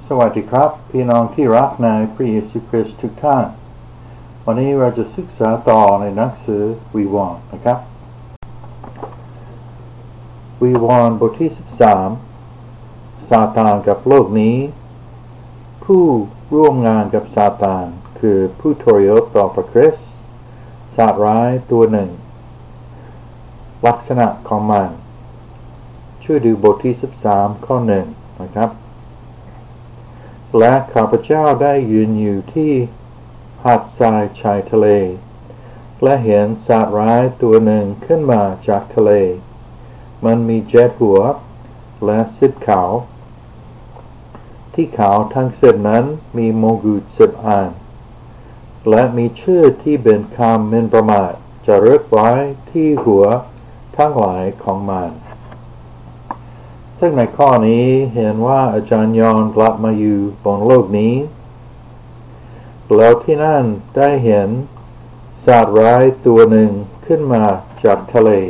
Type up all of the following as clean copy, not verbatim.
สวัสดีครับพี่น้องที่รักในพระเยซูคริสต์ทุกท่านวันนี้เราจะศึกษาต่อในหนังสือวิวรณ์นะครับวิวรณ์บทที่13ซาตานกับโลกนี้ผู้ร่วมงานกับซาตานคือผู้ทรยศต่อพระคริสต์สัตว์ร้ายตัวหนึ่งลักษณะของมันช่วยดูบทที่13ข้อ1นะครับและข้าพเจ้าได้ยืนอยู่ที่หาดทรายชายทะเลและเห็นสัตว์ร้ายตัวหนึ่งขึ้นมาจากทะเลมันมี7 หัวและ10 เขาที่เขาทั้ง10นั้นมีมงกุฎ10 อันและมีชื่อที่เป็นคำหมิ่นประมาทจะรึกไว้ที่หัวทั้งหลายของมันซึ่งในข้อนี้เห็นว่าอาจารย์ยอห์นกลับมาอยู่บนโลกนี้แล้วที่นั่นได้เห็นสัตว์ร้ายตัวหนึ่งขึ้นมาจากทะเล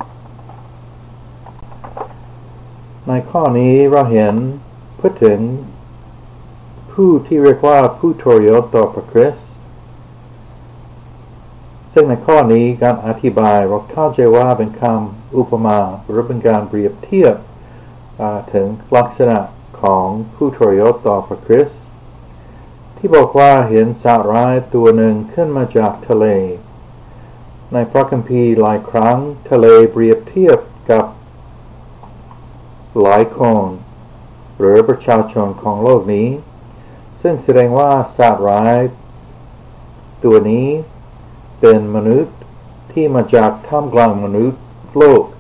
ในข้อนี้เราเห็นพูดถึงผู้ที่เรียกว่าผู้ทรยศต่อพระคริสต์ซึ่งในข้อนี้การอธิบายเราเข้าใจว่าเป็นคำอุปมาหรือเป็นการเปรียบเทียบถึงลักษณะของผู้ทรยศต่อพระคริสต์ที่บอกว่าเห็นสัตว์ร้ายตัวหนึ่งขึ้นมาจากทะเลในพระคัมภีร์หลายครั้งทะเลเปรียบเทียบกับหลายคนหรือประชาชนของโลกนี้ซึ่งแสดงว่าสัตว์ร้ายตัวนี้เป็นมนุษย์ที่มาจากท่ามกลางมนุษย์โลก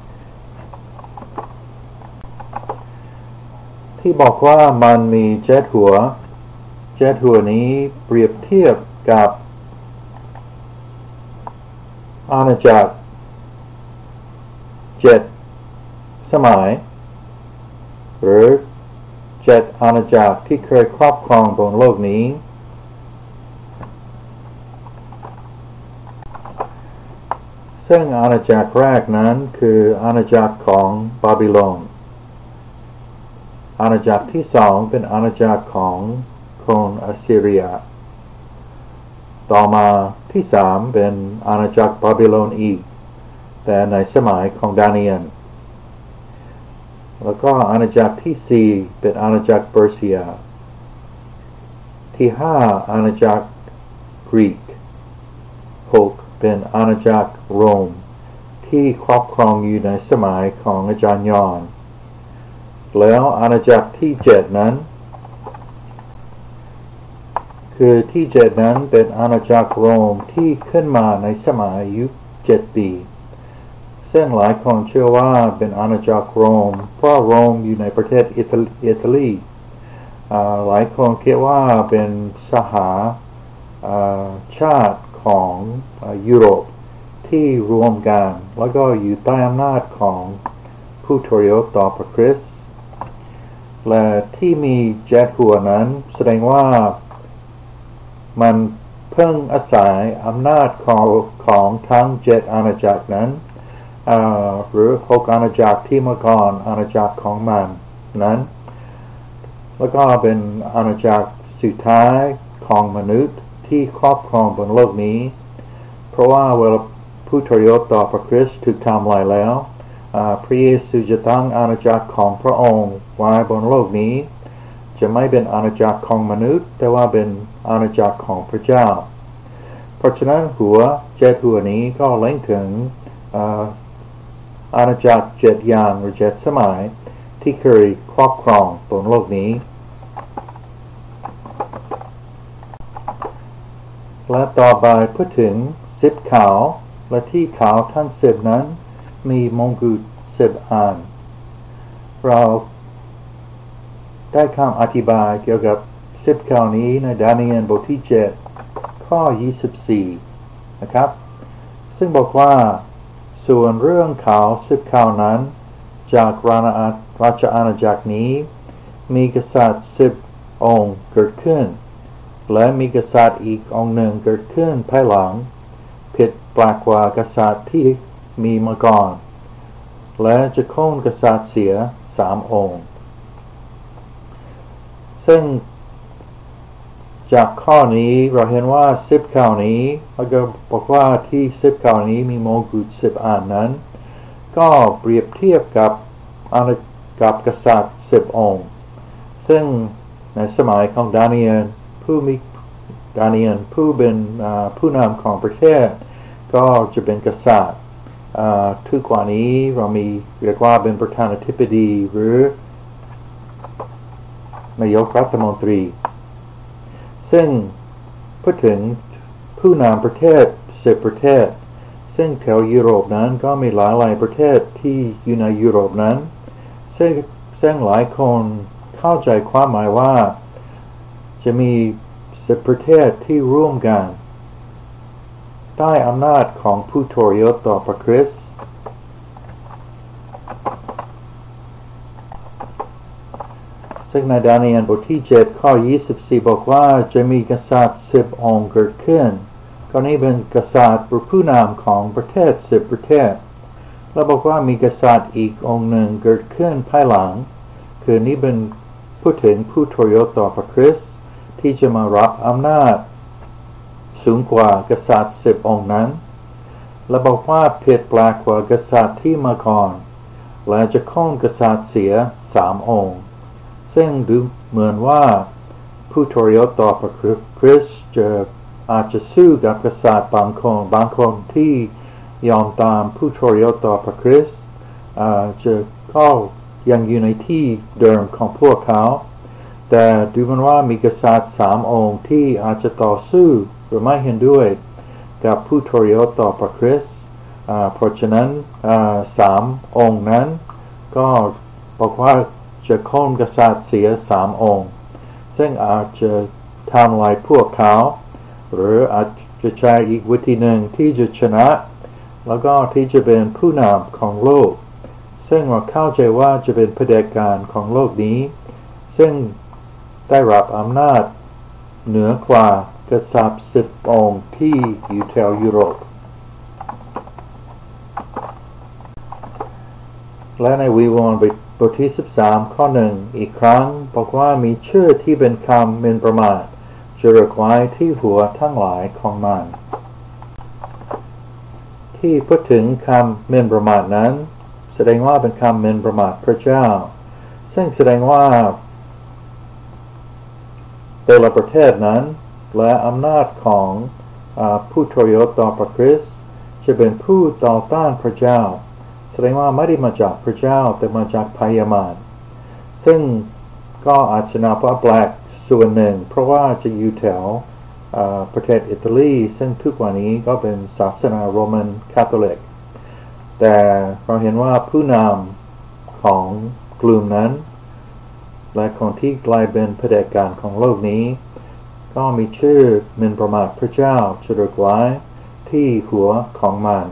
ที่บอกว่ามันมี7 หัว7 หัวนี้เปรียบเทียบกับอาณาจักร7 สมัยหรือ7 อาณาจักรที่เคยครอบครองบนโลกนี้ซึ่งอาณาจักรแรกนั้นคืออาณาจักรของบาบิโลนอาณาจักรที่2เป็นอาณาจักรของคนอัสซีเรียต่อมาที่3เป็นอาณาจักรบาบิโลนอีกแต่ในสมัยของดาเนียลแล้วก็อาณาจักรที่4เป็นอาณาจักรเปอร์เซียที่5อาณาจักรกรีก6เป็นอาณาจักรโรมที่ครอบครองอยู่ในสมัยของอาจารย์ยอห์นแล้วอาณาจักรที่7นั้นคือที่7นั้นเป็นอาณาจักรโรมที่ขึ้นมาในสมัยอายุ7 ปีซึ่งหลายคนเชื่อว่าเป็นอาณาจักรโรมเพราะโรมอยู่ในประเทศอิตาลีหลายคนคิดว่าเป็นสหชาติของยุโรปที่รวมกันแล้วก็อยู่ใต้อำนาจของผู้ทรยศต่อพระคริสต์และที่มี7 หัวนั้นแสดงว่ามันเพิ่งอาศัยอำนาจของทั้ง7 อาณาจักรนั้นหรือ6 อาณาจักรที่มาก่อนอาณาจักรของมันนั้นแล้วก็เป็นอาณาจักรสุดท้ายของมนุษย์ที่ครอบครองบนโลกนี้เพราะว่าเวลาผู้ทรยศต่อพระคริสต์ถูกทำลายแล้วพระเยซูจะตั้งอาณาจักรของพระองค์ไว้บนโลกนี้จะไม่เป็นอาณาจักรของมนุษย์แต่ว่าเป็นอาณาจักรของพระเจ้าเพราะฉะนั้นหัว7 หัวนี้ก็เล็งถึงอาณาจักร7 อย่างหรือ7 สมัยที่เคยครอบครองบนโลกนี้และต่อไปพูดถึง10 เขาและที่เขาทั้ง10นั้นมีมงกุฎ10 อันเราได้คำอธิบายเกี่ยวกับ10 เขานี้ในดาเนียลบทที่7ข้อ24นะครับซึ่งบอกว่าส่วนเรื่องเขา10 เขานั้นจากราชอาณาจักรนี้มีกษัตริย์10 องค์เกิดขึ้นและมีกษัตริย์อีกองค์หนึ่งเกิดขึ้นภายหลังผิดแปลกกว่ากษัตริย์ที่มีมาก่อนและจะโค่นกษัตริย์เสีย3 องค์ซึ่งจากข้อนี้เราเห็นว่า10ข้อนี้เราก็บอกว่าที่10ข้อนี้มีมงกุฎ10อันนั้นก็เปรียบเทียบกับกษัตริย์10องค์ซึ่งในสมัยของดาเนียลผู้เป็นผู้นำของประเทศก็จะเป็นกษัตริย์ทุกวันนี้เรามีเรียกว่าเป็นประธานาธิบดีหรือนายกรัฐมนตรีซึ่งพูดถึงผู้นำประเทศ10ประเทศซึ่งแถวยุโรปนั้นก็มีหลายประเทศที่อยู่ในยุโรปนั้นซึ่งหลายคนเข้าใจความหมายว่าจะมี10ประเทศที่ร่วมกันใต้อำนาจของผู้ทรยศต่อพระคริสต์ซึ่งในดาเนียลบทที่7ข้อ24บอกว่าจะมีกษัตริย์10องค์เกิดขึ้นก็นี้เป็นกษัตริย์หรือผู้นำของประเทศ10ประเทศแล้วบอกว่ามีกษัตริย์อีกองค์หนึ่งเกิดขึ้นภายหลังคือนี้เป็นพูดถึงผู้ทรยศต่อพระคริสต์ที่จะมารับอำนาจสูงกว่ากษัตริย์10องค์นั้นและบอกว่าผิดแปลกกว่ากษัตริย์ที่มาก่อนและจะโค่นกษัตริย์เสีย3องค์ซึ่งดูเหมือนว่าผู้ทรยศต่อพระคริสต์อาจจะสู้กับกษัตริย์บางคนที่ยอมตามผู้ทรยศต่อพระคริสต์จะก็ยังอยู่ในที่เดิมของพวกเขาแต่ดูเหมือนว่ามีกษัตริย์3องค์ที่อาจจะต่อสู้หรือไม่เห็นด้วยกับผู้ทรยศต่อพระคริสต์เพราะฉะนั้น3องค์นั้นก็บอกว่าจะโค่นกษัตริย์เสีย3องค์ซึ่งอาจจะทำลายพวกเขาหรืออาจจะใช้อีกวิธีหนึ่งที่จะชนะแล้วก็ที่จะเป็นผู้นำของโลกซึ่งเราเข้าใจว่าจะเป็นเผด็จการของโลกนี้ซึ่งได้รับอำนาจเหนือกว่ากษัตริย์10องค์ที่อยู่แถวยุโรปและในวิวรณ์บทที่13ข้อ1อีกครั้งบอกว่ามีชื่อที่เป็นคำหมิ่นประมาทจะระลึกไว้ที่หัวทั้งหลายของมันที่พูดถึงคำหมิ่นประมาทนั้นแสดงว่าเป็นคำหมิ่นประมาทพระเจ้าซึ่งแสดงว่าแต่ละประเทศนั้นและอำนาจของผู้ทรยศต่อพระคริสต์จะเป็นผู้ต่อต้านพระเจ้าแสดงว่าไม่ได้มาจากพระเจ้าแต่มาจากพยามารซึ่งก็อาจจะนับว่าแปลกส่วนหนึ่งเพราะว่าจะอยู่แถวประเทศอิตาลีซึ่งทุกวันนี้ก็เป็นศาสนาโรมันคาทอลิกแต่เราเห็นว่าผู้นำของกลุ่มนั้นและคนที่กลายเป็นเผด็จการของโลกนี้ก็มีชื่อหมิ่นประมาทพระเจ้าจะระลึกไว้ที่หัวของมัน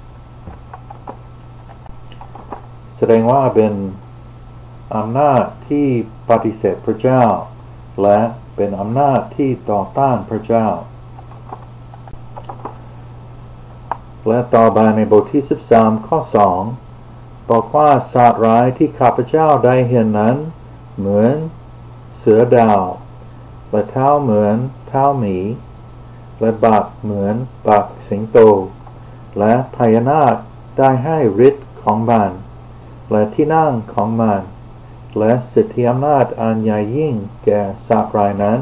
แสดงว่าเป็นอำนาจที่ปฏิเสธพระเจ้าและเป็นอำนาจที่ต่อต้านพระเจ้าและต่อไปในบทที่13ข้อ2บอกว่าสัตว์ร้ายที่ข้าพเจ้าได้เห็นนั้นเหมือนเสือดาวและเท้าเหมือนเท้าหมีและบักเหมือนบักสิงโตและพญานาคได้ให้ฤทธิ์ของมันและที่นั่งของมันและสิทธิอำนาจอันใหญ่ยิ่งแก่สัตว์ร้ายนั้น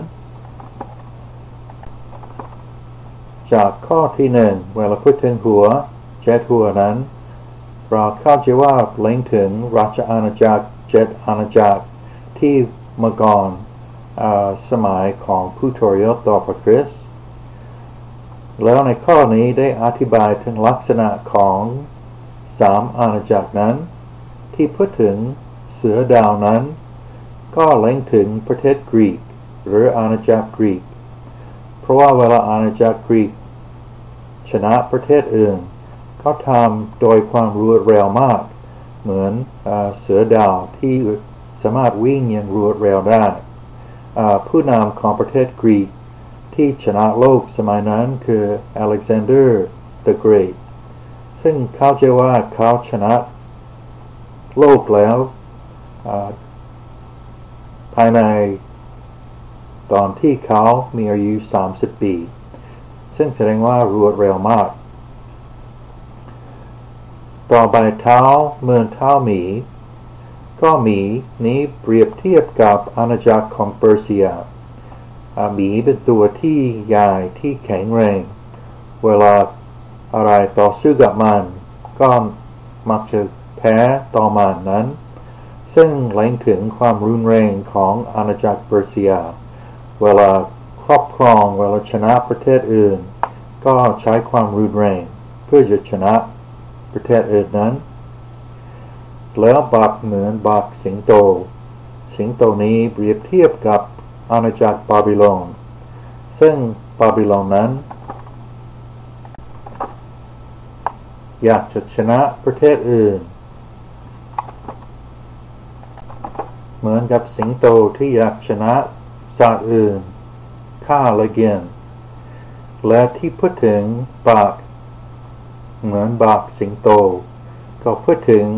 จากข้อที่1เวลาพูดถึงหัว7หัวนั้นเราเข้าใจว่าเล็งถึงราชอาณาจักร7อาณาจักรที่เมื่อก่อนสมัยของผู้ทรยศต่อพระคริสต์แล้วในข้อนี้ได้อธิบายถึงลักษณะของ3อาณาจักรนั้นที่พูดถึงเสือดาวนั้นก็เล็งถึงประเทศกรีกหรืออาณาจักรกรีกเพราะว่าเวลาอาณาจักรกรีกชนะประเทศอื่นก็ทำโดยความรวดเร็วมากเหมือนเสือดาวที่สามารถวิ่งอย่างรวดเร็วได้ผู้นำของประเทศกรีกที่ชนะโลกสมัยนั้นคืออเล็กซานเดอร์ the Great ซึ่งเข้าใจว่าเขาชนะโลกแล้วภายในตอนที่เขามีอายุ30 ปีซึ่งแสดงว่ารวดเร็วมากต่อไปเท้าเหมือนเท้าหมีก็หมีนี้เปรียบเทียบกับอาณาจักรของเปอร์เซียหมีเป็นตัวที่ใหญ่ที่แข็งแรงเวลาอะไรต่อสู้กับมันก็มักจะแพ้ต่อมันนั้นซึ่งแสดงถึงความรุนแรงของอาณาจักรเปอร์เซียเวลาครอบครองเวลาชนะประเทศอื่นก็ใช้ความรุนแรงเพื่อจะชนะประเทศอื่นนั้นแล้วบักเหมือนบักสิงโตสิงโตนี้เปรียบเทียบกับอาณาจักรบาบิโลนซึ่งบาบิโลนนั้นอยากจะชนะประเทศอื่นเหมือนกับสิงโตที่อยากชนะสัตว์อื่นฆ่าและกินและที่พูดถึงบักเหมือนบักสิงโตก็พูดถึง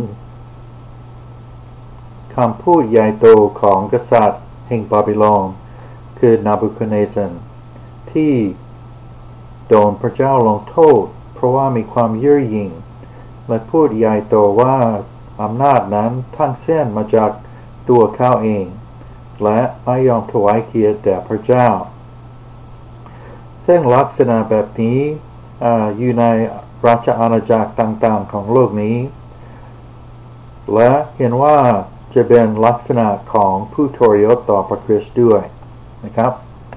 คำพูดใหญ่โตของกษัตริย์แห่งบาบิโลนคือนาบูคดเนซัรที่โดนพระเจ้าลงโทษเพราะว่ามีความเย่อหยิ่งและพูดใหญ่โตว่าอำนาจนั้นทั้งสิ้นมาจากตัวเขาเองและไม่ยอมถวายเกียรติแด่พระเจ้าซึ่งลักษณะแบบนี้อยู่ในราชอาณาจักรต่างๆของโลกนี้และเห็นว่าจะเป็นลักษณะของผู้ทรยศต่อพระคริสต์ด้วยนะครับ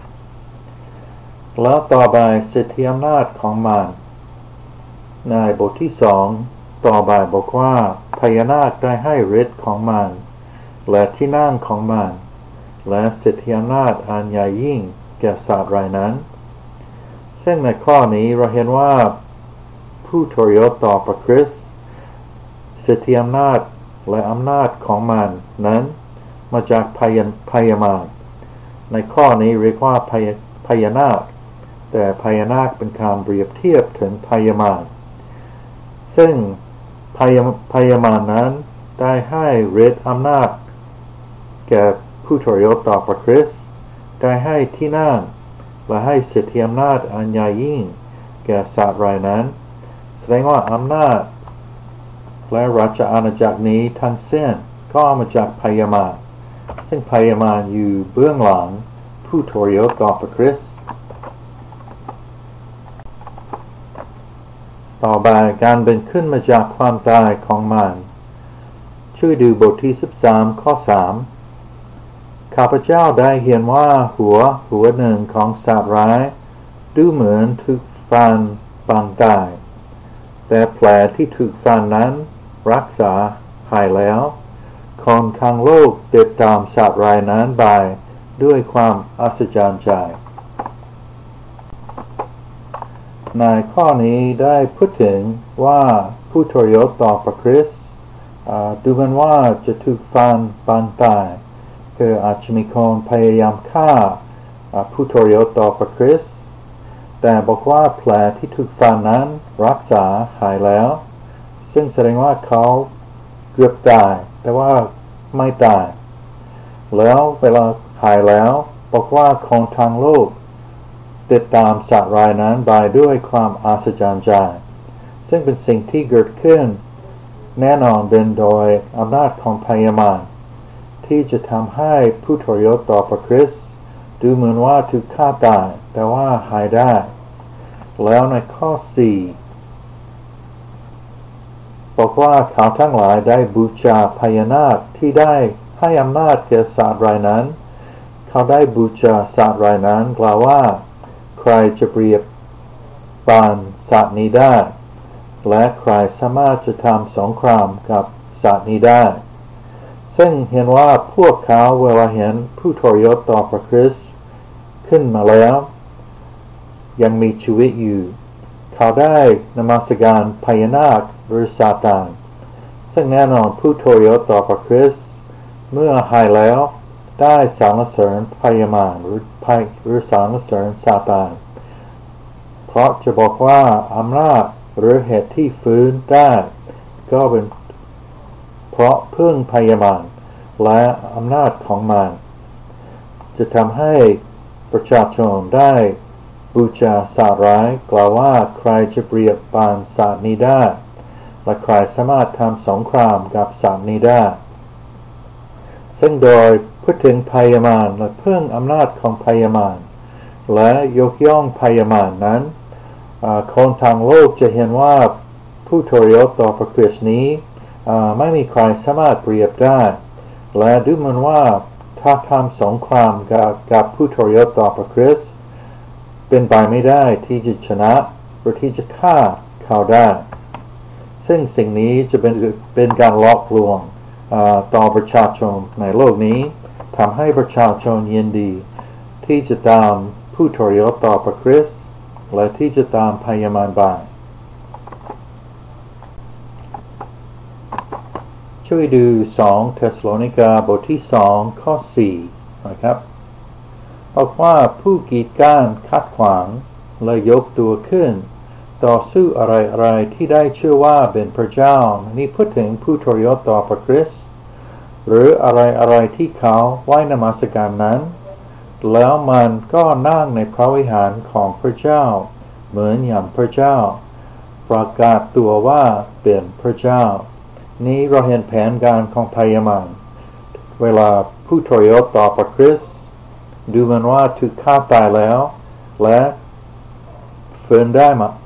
แล้วต่อไปสิทธิอำนาจของมันในบทที่2ต่อไปบอกว่าพญานาคได้ให้ฤทธิ์ของมันและที่นั่งของมันและสิทธิอำนาจอันใหญ่ยิ่งแก่สัตว์รายนั้นซึ่งในข้อนี้เราเห็นว่าผู้ทรยศต่อพระคริสต์สิทธิอำนาจและอำนาจของมันนั้นมาจากพญามารในข้อนี้เรียกว่าพญานาคแต่พญานาคเป็นคำเปรียบเทียบถึงพญามารซึ่งพญามารนั้นได้ให้ฤทธิ์อำนาจแก่ผู้ทรยศต่อพระคริสต์ได้ให้ที่นั่งและให้สิทธิอำนาจอันใหญ่ยิ่งแก่สัตว์รายนั้นแสดงว่าอำนาจและราชอาณาจักรนี้ทั้งสิ้นก็มาจากพญามารซึ่งพญามารอยู่เบื้องหลังผู้ทรยศต่อพระคริสต์ต่อไปการเป็นขึ้นมาจากความตายของมันช่วยดูบทที่13ข้อ3ข้าพเจ้าได้เห็นว่าหัวหนึ่งของสัตว์ร้ายดูเหมือนถูกฟันปางตายแต่แผลที่ถูกฟันนั้นรักษาหายแล้วคนทั้งโลกติดตามสัตว์รายนั้นไปด้วยความอัศจรรย์ใจในข้อนี้ได้พูดถึงว่าผู้ทรยศต่อพระคริสต์ดูเหมือนว่าจะถูกฟันปางตายคืออาจจะมีคนพยายามฆ่าผู้ทรยศต่อพระคริสต์แต่บอกว่าแผลที่ถูกฟันนั้นรักษาหายแล้วซึ่งแสดงว่าเขาเกือบตายแต่ว่าไม่ตายแล้วเวลาหายแล้วบอกว่าคนทางโลกติดตามสัตว์รายนั้นไปด้วยความอัศจรรย์ใจซึ่งเป็นสิ่งที่เกิดขึ้นแน่นอนเป็นโดยอำนาจของพญามารที่จะทำให้ผู้ทรยศต่อพระคริสต์ดูเหมือนว่าถูกฆ่าตายแต่ว่าหายได้แล้วในข้อ4บอกว่าเขาทั้งหลายได้บูชาพญานาคที่ได้ให้อำนาจแก่สัตว์รายนั้นเขาได้บูชาสัตว์รายนั้นกล่าวว่าใครจะเปรียบปานสัตว์นี้ได้และใครสามารถจะทำสงครามกับสัตว์นี้ได้ซึ่งเห็นว่าพวกเขาเวลาเห็นผู้ทรยศต่อพระคริสต์ขึ้นมาแล้วยังมีชีวิตอยู่เขาได้นมัสการพญานาคหรือซาตานซึ่งแน่นอนผู้ทรยศต่อพระคริสต์เมื่อหายแล้วได้สรรเสริญพญามารหรือสรรเสริญซาตานเพราะจะบอกว่าอำนาจหรือเหตุที่ฟื้นได้ก็เป็นเพราะพึ่งพญามารและอำนาจของมันจะทำให้ประชาชนได้บูชาสัตว์ร้ายกล่าวว่าใครจะเปรียบปานสัตว์นี้ได้และใครสามารถทำสงครามกับสัตว์นี้ได้ซึ่งโดยพูดถึงพยามารและเพิ่งอำนาจของพยามารและยกย่องพยามารนั้นคนทางโลกจะเห็นว่าผู้ทรยศต่อพระคริสต์นี้ไม่มีใครสามารถเปรียบได้และดูเหมือนว่าถ้าทำสงครามกับผู้ทรยศต่อพระคริสต์เป็นไปไม่ได้ที่จะชนะหรือที่จะฆ่าเขาได้ซึ่งสิ่งนี้จะเป็นการหลอกลวงต่อประชาชนในโลกนี้ทำให้ประชาชนยินดีที่จะตามผู้ทรยศต่อพระคริสต์และที่จะตามพยามารบาปช่วยดู2เธสโลนิกาบทที่2ข้อ4นะครับบอกว่าผู้กีดกันขัดขวางและยกตัวขึ้นต่อสู้อะไรที่ได้ชื่อว่าเป็นพระเจ้านี่พูดถึงผู้ทรยศต่อพระคริสต์หรืออะไรที่เขาไหว้นมัสการนั้นแล้วมันก็นั่งในพระวิหารของพระเจ้าเหมือนอย่างพระเจ้าประกาศตัวว่าเป็นพระเจ้านี้เราเห็นแผนการของพยามารเวลาผู้ทรยศต่อพระคริสต์ดูเหมือนว่าถูกฆ่าตายแล้วและฟื้น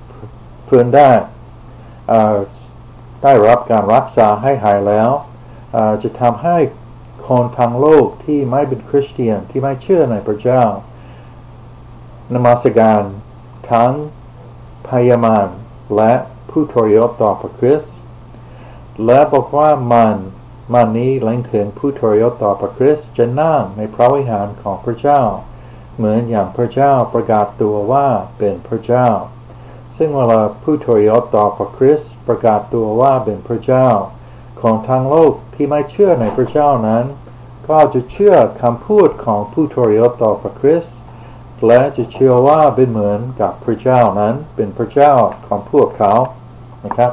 ได้รับการรักษาให้หายแล้วจะทำให้คนทางโลกที่ไม่เป็นคริสเตียนที่ไม่เชื่อในพระเจ้านมัสการทั้งพยามารและผู้ทรยศต่อพระคริสต์และบอกว่ามันนี้เล็งถึงผู้ทรยศต่อพระคริสต์จะนั่งในพระวิหารของพระเจ้าเหมือนอย่างพระเจ้าประกาศตัวว่าเป็นพระเจ้าซึ่งเวลาผู้ทรยศต่อพระคริสต์ประกาศตัวว่าเป็นพระเจ้าของทางโลกที่ไม่เชื่อในพระเจ้านั้นก็จะเชื่อคำพูดของผู้ทรยศต่อพระคริสต์และจะเชื่อว่าเป็นเหมือนกับพระเจ้านั้นเป็นพระเจ้าของพวกเขานะครับ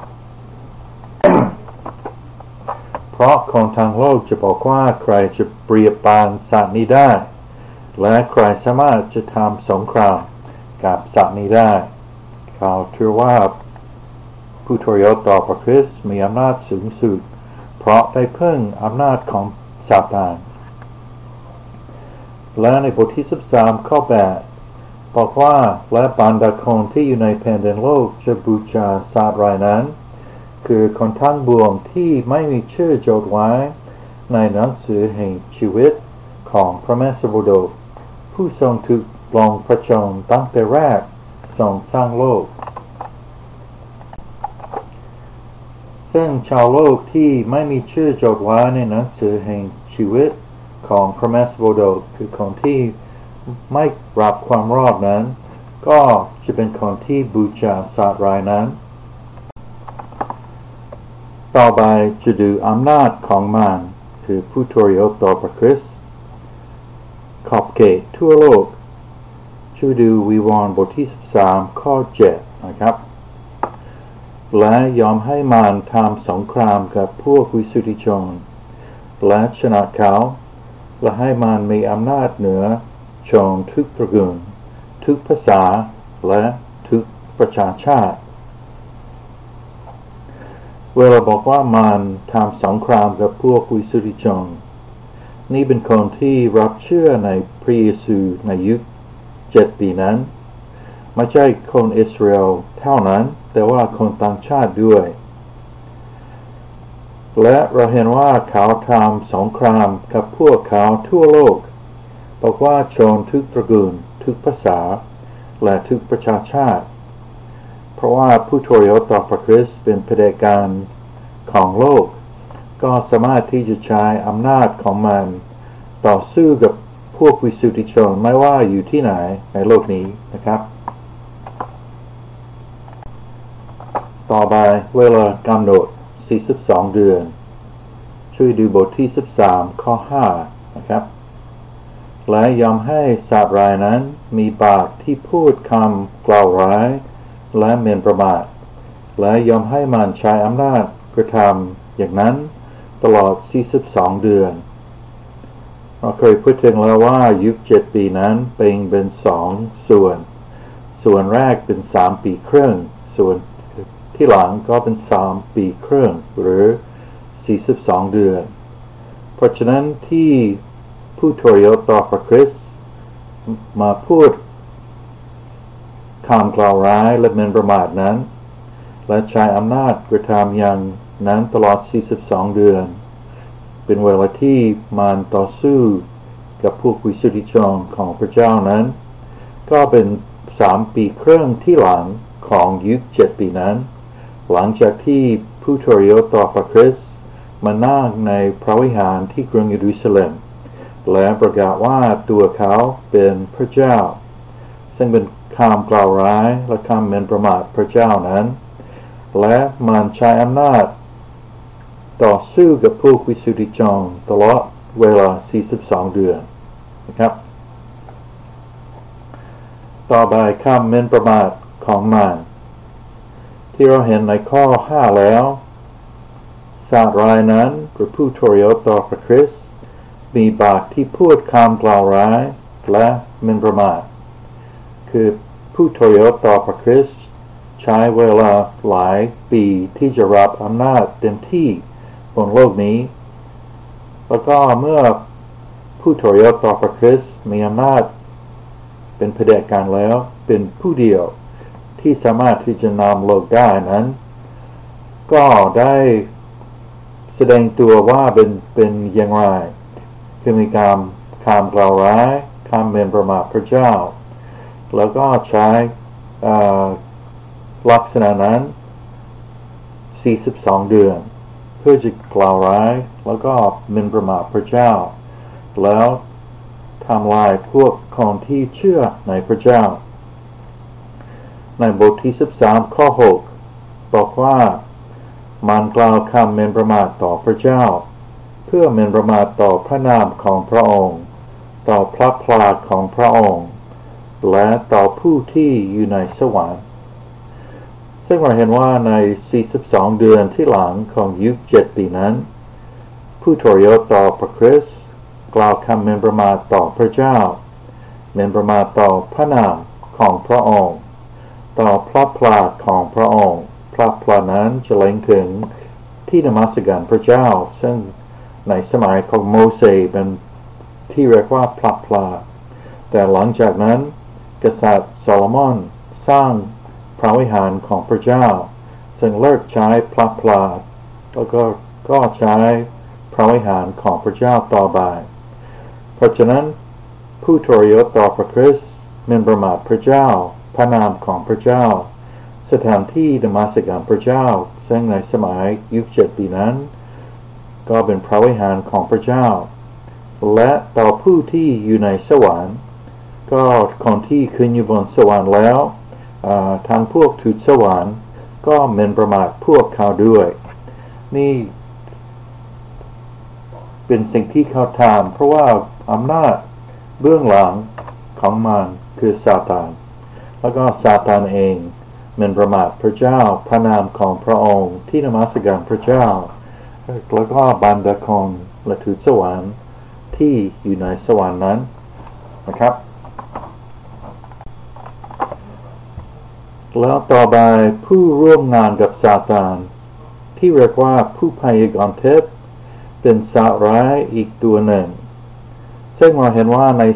เพราะคนทางโลกจะบอกว่าใครจะเปรียบปานสัตว์นี้ได้และใครสามารถจะทำสงครามกับสัตว์นี้ได้เขาถือว่าผู้ทรยศต่อพระคริสต์มีอำนาจสูงสุดเพราะได้พึ่งอำนาจของซาตานและในบทที่13ข้อ8บอกว่าและบรรดาคนที่อยู่ในแผ่นดินโลกจะบูชาสัตว์รายนั้นคือคนทั้งปวงที่ไม่มีชื่อจดไว้ในหนังสือแห่งชีวิตของพระเมสสบุดกผู้ทรงถูกลงพระชนม์ตั้งแต่แรกทรงสร้างโลกซึ่งชาวโลกที่ไม่มีชื่อจดไว้ในหนังสือแห่งชีวิตของพระเมสสบุดกคือคนที่ไม่รับความรอดนั้นก็จะเป็นคนที่บูชาสัตว์รายนั้นต่อไปจะดูอำนาจของมันคือผู้ทรยศต่อพระคริสต์ขอบเขตทั่วโลกช่วยดูวิวรณ์บทที่13ข้อ7นะครับและยอมให้มันทำสงครามกับพวกวิสุทธิชนและชนะเขาและให้มันมีอำนาจเหนือชนทุกตระกูลทุกภาษาและทุกประชาชาติเวลาบอกว่ามันทำสงครามกับพวกวิสุทธิชนนี่เป็นคนที่รับเชื่อในพระเยซูในยุค7 ปีนั้นไม่ใช่คนอิสราเอลเท่านั้นแต่ว่าคนต่างชาติด้วยและเราเห็นว่าเขาทำสงครามกับพวกเขาทั่วโลกบอกว่าชนทุกตระกูลทุกภาษาและทุกประชาชาติเพราะว่าผู้ทรยศต่อพระคริสต์เป็นเผด็จการของโลกก็สามารถที่จะใช้อำนาจของมันต่อสู้กับพวกวิสุทธิชนไม่ว่าอยู่ที่ไหนในโลกนี้นะครับต่อไปเวลากำหนด42 เดือนช่วยดูบทที่13ข้อ5นะครับและยอมให้สัตว์รายนั้นมีปากที่พูดคำกล่าวร้ายและหมิ่นประมาทและยอมให้มันใช้อำนาจกระทำอย่างนั้นตลอด42 เดือนเราเคยพูดถึงแล้วว่ายุค7 ปีนั้นเป็น2 ส่วนแรกเป็น3 ปีครึ่งส่วนที่หลังก็เป็น3 ปีครึ่งหรือ42 เดือนเพราะฉะนั้นที่ผู้ทรยศต่อพระคริสต์มาพูดคำกล่าวร้ายและหมิ่นประมาทนั้นและใช้อำนาจกระทำอย่างนั้นตลอด42 เดือนเป็นเวลาที่มันต่อสู้กับพวกวิสุทธิชนของพระเจ้านั้นก็เป็น3 ปีครึ่งที่หลังของยุค7 ปีนั้นหลังจากที่ผู้ทรยศต่อพระคริสต์มานั่งในพระวิหารที่กรุงเยรูซาเล็มและประกาศว่าตัวเขาเป็นพระเจ้าซึ่งเป็นคำกล่าวร้ายและคำหมิ่นประมาทพระเจ้านั้นและมันใช้อำนาจต่อสู้กับพวกวิสุทธิชนตลอดเวลา42 เดือนนะครับต่อไปคำหมิ่นประมาทของมันที่เราเห็นในข้อ 5 แล้วสัตว์รายนั้นหรือผู้ทรยศต่อพระคริสต์มีปากที่พูดคำกล่าวร้ายและหมิ่นประมาทคือผู้ทรยศต่อพระคริสต์ใช้เวลาหลายปีที่จะรับอำนาจเต็มที่บนโลกนี้แล้วก็เมื่อผู้ทรยศต่อพระคริสต์มีอำนาจเป็นเผด็จการแล้วเป็นผู้เดียวที่สามารถที่จะนำโลกได้นั้นก็ได้แสดงตัวว่าเป็นอย่างไรคือมีการคำกล่าวร้ายคำหมิ่นประมาทพระเจ้าแล้วก็ใช้ลักษณะนั้น42 เดือนเพื่อจะกล่าวร้ายแล้วก็หมิ่นประมาทพระเจ้าแล้วทำลายพวกคนที่เชื่อในพระเจ้าในบทที่13 ข้อ 6บอกว่ามันกล่าวคำหมิ่นประมาทต่อพระเจ้าเพื่อหมิ่นประมาทต่อพระนามของพระองค์ต่อพระพลาดของพระองค์และต่อผู้ที่อยู่ในสวรรค์ซึ่งเราเห็นว่าใน42 เดือนที่หลังของยุค7 ปีนั้นผู้ทรยศต่อพระคริสต์กล่าวคำหมิ่นประมาทต่อพระเจ้าหมิ่นประมาทต่อพระนามของพระองค์ต่อพระพลาดของพระองค์พระพลาดนั้นจะเล็งถึงที่นมัสการพระเจ้าซึ่งในสมัยของโมเสสเป็นที่เรียกว่าพระพลาดแต่หลังจากนั้นกษัตริย์โซโลมอนสร้างพระวิหารของพระเจ้าซึ่งเลิกใช้พระพลาดแล้วก็ใช้พระวิหารของพระเจ้าต่อไปเพราะฉะนั้นผู้ทรยศต่อพระคริสต์หมิ่นประมาทพระเจ้าพระนามของพระเจ้าสถานที่นมัสการพระเจ้าซึ่งในสมัยยุค7 ปีนั้นก็เป็นพระวิหารของพระเจ้าและต่อผู้ที่อยู่ในสวรรค์ก็คนที่ขึ้นอยู่บนสวรรค์แล้วทางพวกทูตสวรรค์ก็หมิ่นประมาทพวกเขาด้วยนี่เป็นสิ่งที่เขาทำเพราะว่าอำนาจเบื้องหลังของมันคือซาตานแล้วก็ซาตานเองหมิ่นประมาทพระเจ้าพระนามของพระองค์ที่นมัสการพระเจ้าแล้วก็บรรดาคนและทูตสวรรค์ที่อยู่ในสวรรค์นั้นนะครับแล้วต่อไปผู้ร่วมงานกับซาตานที่เรียกว่าผู้พยากรณ์เท็จเป็นสัตว์ร้ายอีกตัวหนึ่งซึ่งเราเห็นว่าใน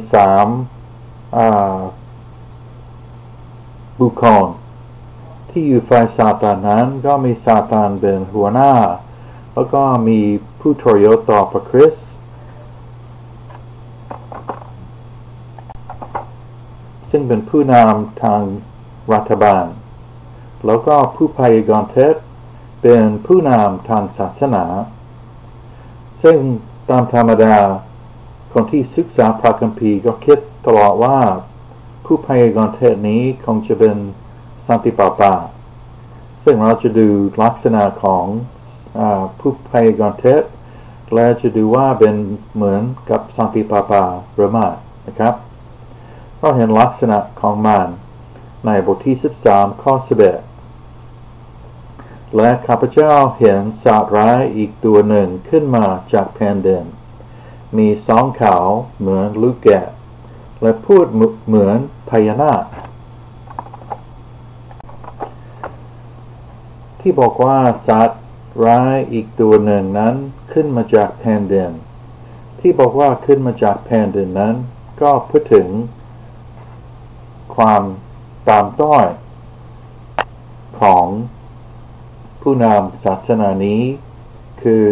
บุคคลที่อยู่ฝ่ายซาตานนั้นก็มีซาตานเป็นหัวหน้าแล้วก็มีผู้ทรยศต่อพระคริสต์ซึ่งเป็นผู้นำทางรัฐบาลแล้วก็ผู้พยากรณ์เท็จเป็นผู้นำทางศาสนาซึ่งตามธรรมดาคนที่ศึกษาพระคัมภีร์ก็คิดตลอดว่าผู้พยากรณ์เท็จนี้คงจะเป็นสันติปาปาซึ่งเราจะดูลักษณะของผู้พยากรณ์เท็จและจะดูว่าเป็นเหมือนกับสันติปาปาหรือไม่นะครับเราเห็นลักษณะของมันในบทที่13 ข้อ 11และข้าพเจ้าเห็นสัตว์ร้ายอีกตัวหนึ่งขึ้นมาจากแผ่นดินมีสองเขาเหมือนลูกแกะและพูดเหมือนพญานาคที่บอกว่าสัตว์ร้ายอีกตัวหนึ่งนั้นขึ้นมาจากแผ่นดินที่บอกว่าขึ้นมาจากแผ่นดินนั้นก็พูดถึงความต่ำต้อยของผู้นำศาสนานี้คือ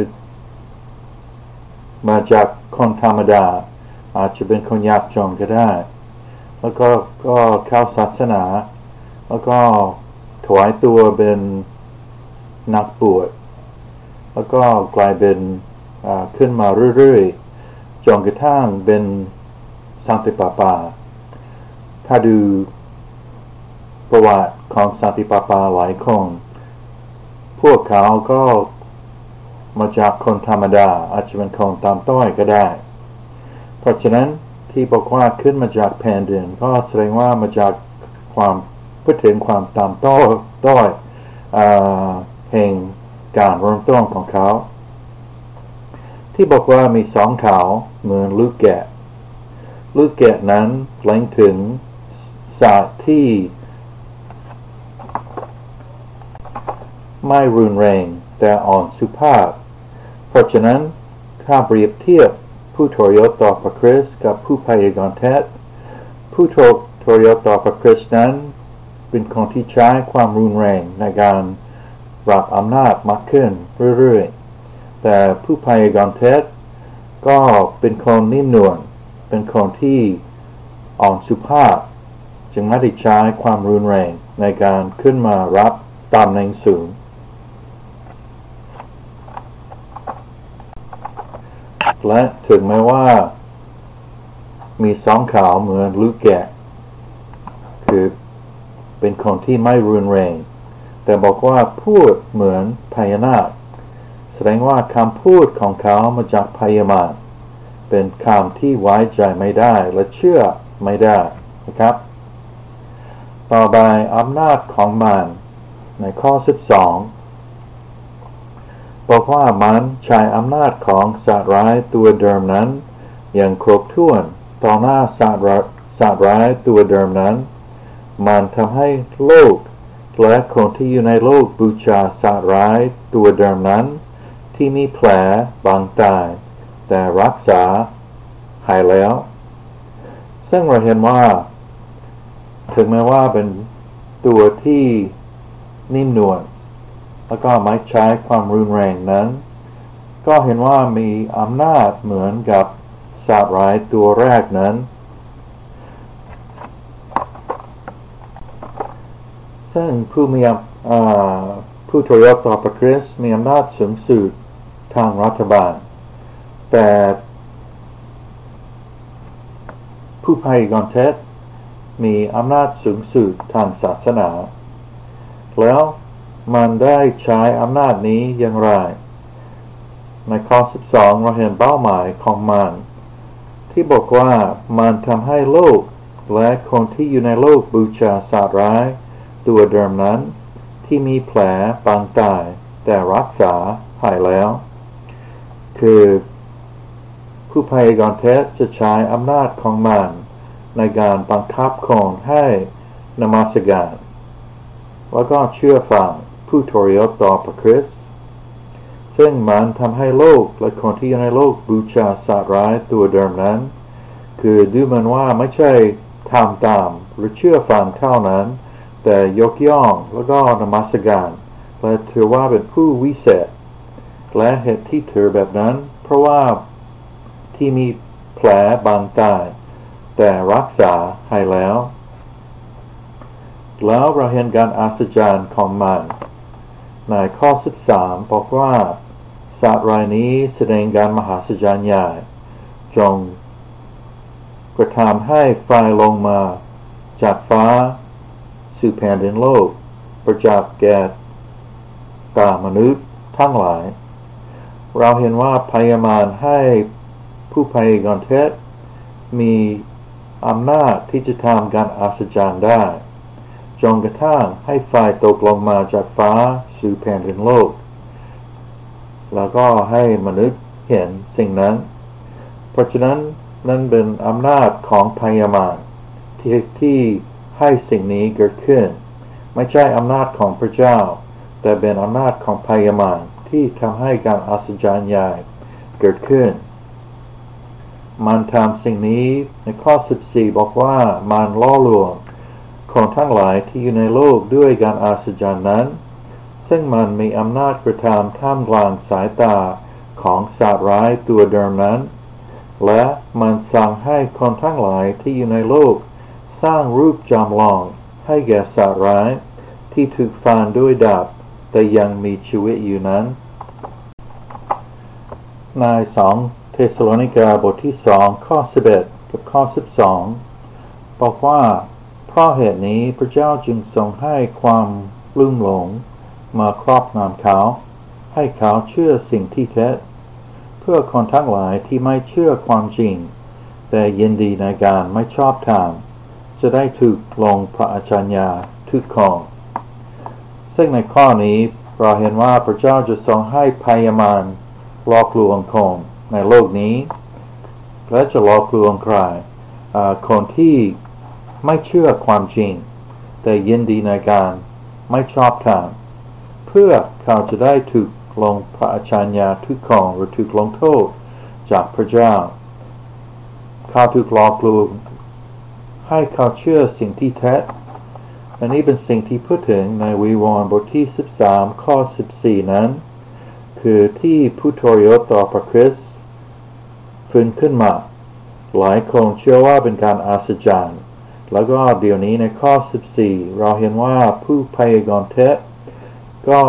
มาจากคนธรรมดาอาจจะเป็นคนยากจนก็ได้แล้วก็เข้าศาสนาแล้วก็ถวายตัวเป็นนักบวชแล้วก็กลายเป็นขึ้นมาเรื่อยๆจนกระทั่งเป็นสันติปาปาถ้าดูประวัติของสันติปาปาหลายคนพวกเขาก็มาจากคนธรรมดาอาจจะเป็นคนตามต้อยก็ได้เพราะฉะนั้นที่บอกว่าขึ้นมาจากแผ่นดินก็แสดงว่ามาจากความพูดถึงความตามต้อยแห่งการเริ่มต้นของเขาที่บอกว่ามีสองเขาเหมือนลูกแกะลูกแกะนั้นแสดงถึงสัตว์ที่ไม่รุนแรงแต่อ่อนสุภาพเพราะฉะนั้นถ้าเปรียบเทียบผู้ทรยศต่อพระคริสต์กับผู้พยากรณ์เท็จผู้ทรยศต่อพระคริสต์นั้นเป็นคนที่ใช้ความรุนแรงในการรับอำนาจมากขึ้นเรื่อยๆแต่ผู้พยากรณ์เท็จก็เป็นคนนิ่มนวลเป็นคนที่อ่อนสุภาพจึงไม่ได้ใช้ความรุนแรงในการขึ้นมารับตำแหน่งสูงและถึงแม้ว่ามีสองเขาเหมือนลูกแกะคือเป็นคนที่ไม่รุนแรงแต่บอกว่าพูดเหมือนพญานาคแสดงว่าคำพูดของเขามาจากพยามารเป็นคำที่ไว้ใจไม่ได้และเชื่อไม่ได้นะครับต่อไปอำนาจของมันในข้อ12บอกว่ามันใช้อำนาจของสัตว์ร้ายตัวเดิมนั้นอย่างครบถ้วนต่อหน้าสัตว์ร้ายตัวเดิมนั้นมันทำให้โลกและคนที่อยู่ในโลกบูชาสัตว์ร้ายตัวเดิมนั้นที่มีแผลบางตายแต่รักษาหายแล้วซึ่งเราเห็นว่าถึงแม้ว่าเป็นตัวที่นิ่มนวลแล้วก็ไม่ใช้ความรุนแรงนั้นก็เห็นว่ามีอำนาจเหมือนกับสัตว์ร้ายตัวแรกนั้นซึ่งผู้ทรยศต่อพระคริสต์มีอำนาจสูงสุดทางรัฐบาลแต่ผู้พยากรณ์เท็จมีอำนาจสูงสุดทางศาสนาแล้วมันได้ใช้อำนาจนี้อย่างไรในข้อ12เราเห็นเป้าหมายของมันที่บอกว่ามันทำให้โลกและคนที่อยู่ในโลกบูชาสัตว์ร้ายตัวเดิมนั้นที่มีแผลปางตายแต่รักษาหายแล้วคือผู้พยากรณ์เท็จจะใช้อำนาจของมันในการบังคับคนให้นมัสการแล้วก็เชื่อฟังผู้ทรยศต่อพระคริสต์ซึ่งมันทำให้โลกและคนที่อยู่ในโลกบูชาสัตว์ร้ายตัวเดิมนั้นคือดูเหมือนว่าไม่ใช่ทำตามหรือเชื่อฟังเท่านั้นแต่ยกย่องแล้วก็นมัสการและถือว่าเป็นผู้วิเศษและเหตุที่ถือแบบนั้นเพราะว่าที่มีแผลบางตายแต่รักษาหายแล้วเราเห็นการอัศจรรย์ของมันในข้อ13บอกว่าสัตว์รายนี้แสดงการมหัศจรรย์ใหญ่จงกระทำให้ไฟลงมาจากฟ้าสู่แผ่นดินโลกประจักษ์แก่ตามนุษย์ทั้งหลายเราเห็นว่าพยามารให้ผู้พยากรณ์เท็จมีอำนาจที่จะทำการอัศจรรย์ได้จนกระทั่งให้ไฟตกลงมาจากฟ้าสู่แผ่นดินโลกแล้วก็ให้มนุษย์เห็นสิ่งนั้นเพราะฉะนั้นนั่นเป็นอำนาจของพยามารที่ให้สิ่งนี้เกิดขึ้นไม่ใช่อำนาจของพระเจ้าแต่เป็นอำนาจของพยามารที่ทำให้การอัศจรรย์ใหญ่เกิดขึ้นมันทำสิ่งนี้ในข้อ14บอกว่ามันล่อลวงคนทั้งหลายที่อยู่ในโลกด้วยการอัศจรรย์นั้นซึ่งมันมีอำนาจกระทำท่ามกลางสายตาของสัตว์ร้ายตัวเดิมนั้นและมันสั่งให้คนทั้งหลายที่อยู่ในโลกสร้างรูปจำลองให้แก่สัตว์ร้ายที่ถูกฟันด้วยดาบแต่ยังมีชีวิตอยู่นั้นใน2 เธสโลนิกาบทที่2ข้อ11กับข้อ12บอกว่าเพราะเหตุนี้พระเจ้าจึงทรงให้ความลุ่มหลงมาครอบงำเขาให้เขาเชื่อสิ่งที่เท็จเพื่อคนทั้งหลายที่ไม่เชื่อความจริงแต่ยินดีในการไม่ชอบธรรมจะได้ถูกลงพระอาจารย์ทุกคนซึ่งในข้อนี้เราเห็นว่าพระเจ้าจะทรงให้พยามารหลอกลวงคนในโลกนี้และจะหลอกลวงใครคนที่ไม่เชื่อความจริงแต่ยินดีในการไม่ชอบธรรมเพื่อเขาจะได้ถูกลงพระอาจารย์ทุกคนหรือถูกลงโทษจากพระเจ้าเขาถูกหลอกลวงให้เขาเชื่อสิ่งที่แท้อันนี้เป็นสิ่งที่พูดถึงในวิวรณ์บทที่13ข้อ14นั้นคือที่ผู้ทรยศต่อพระคริสต์ฟื้นขึ้นมาหลายคนเชื่อว่าเป็นการอัศจรรย์แล้วก็เดี๋ยวนี้ในข้อ14เราเห็นว่าผู้พยากรณ์เท็จก็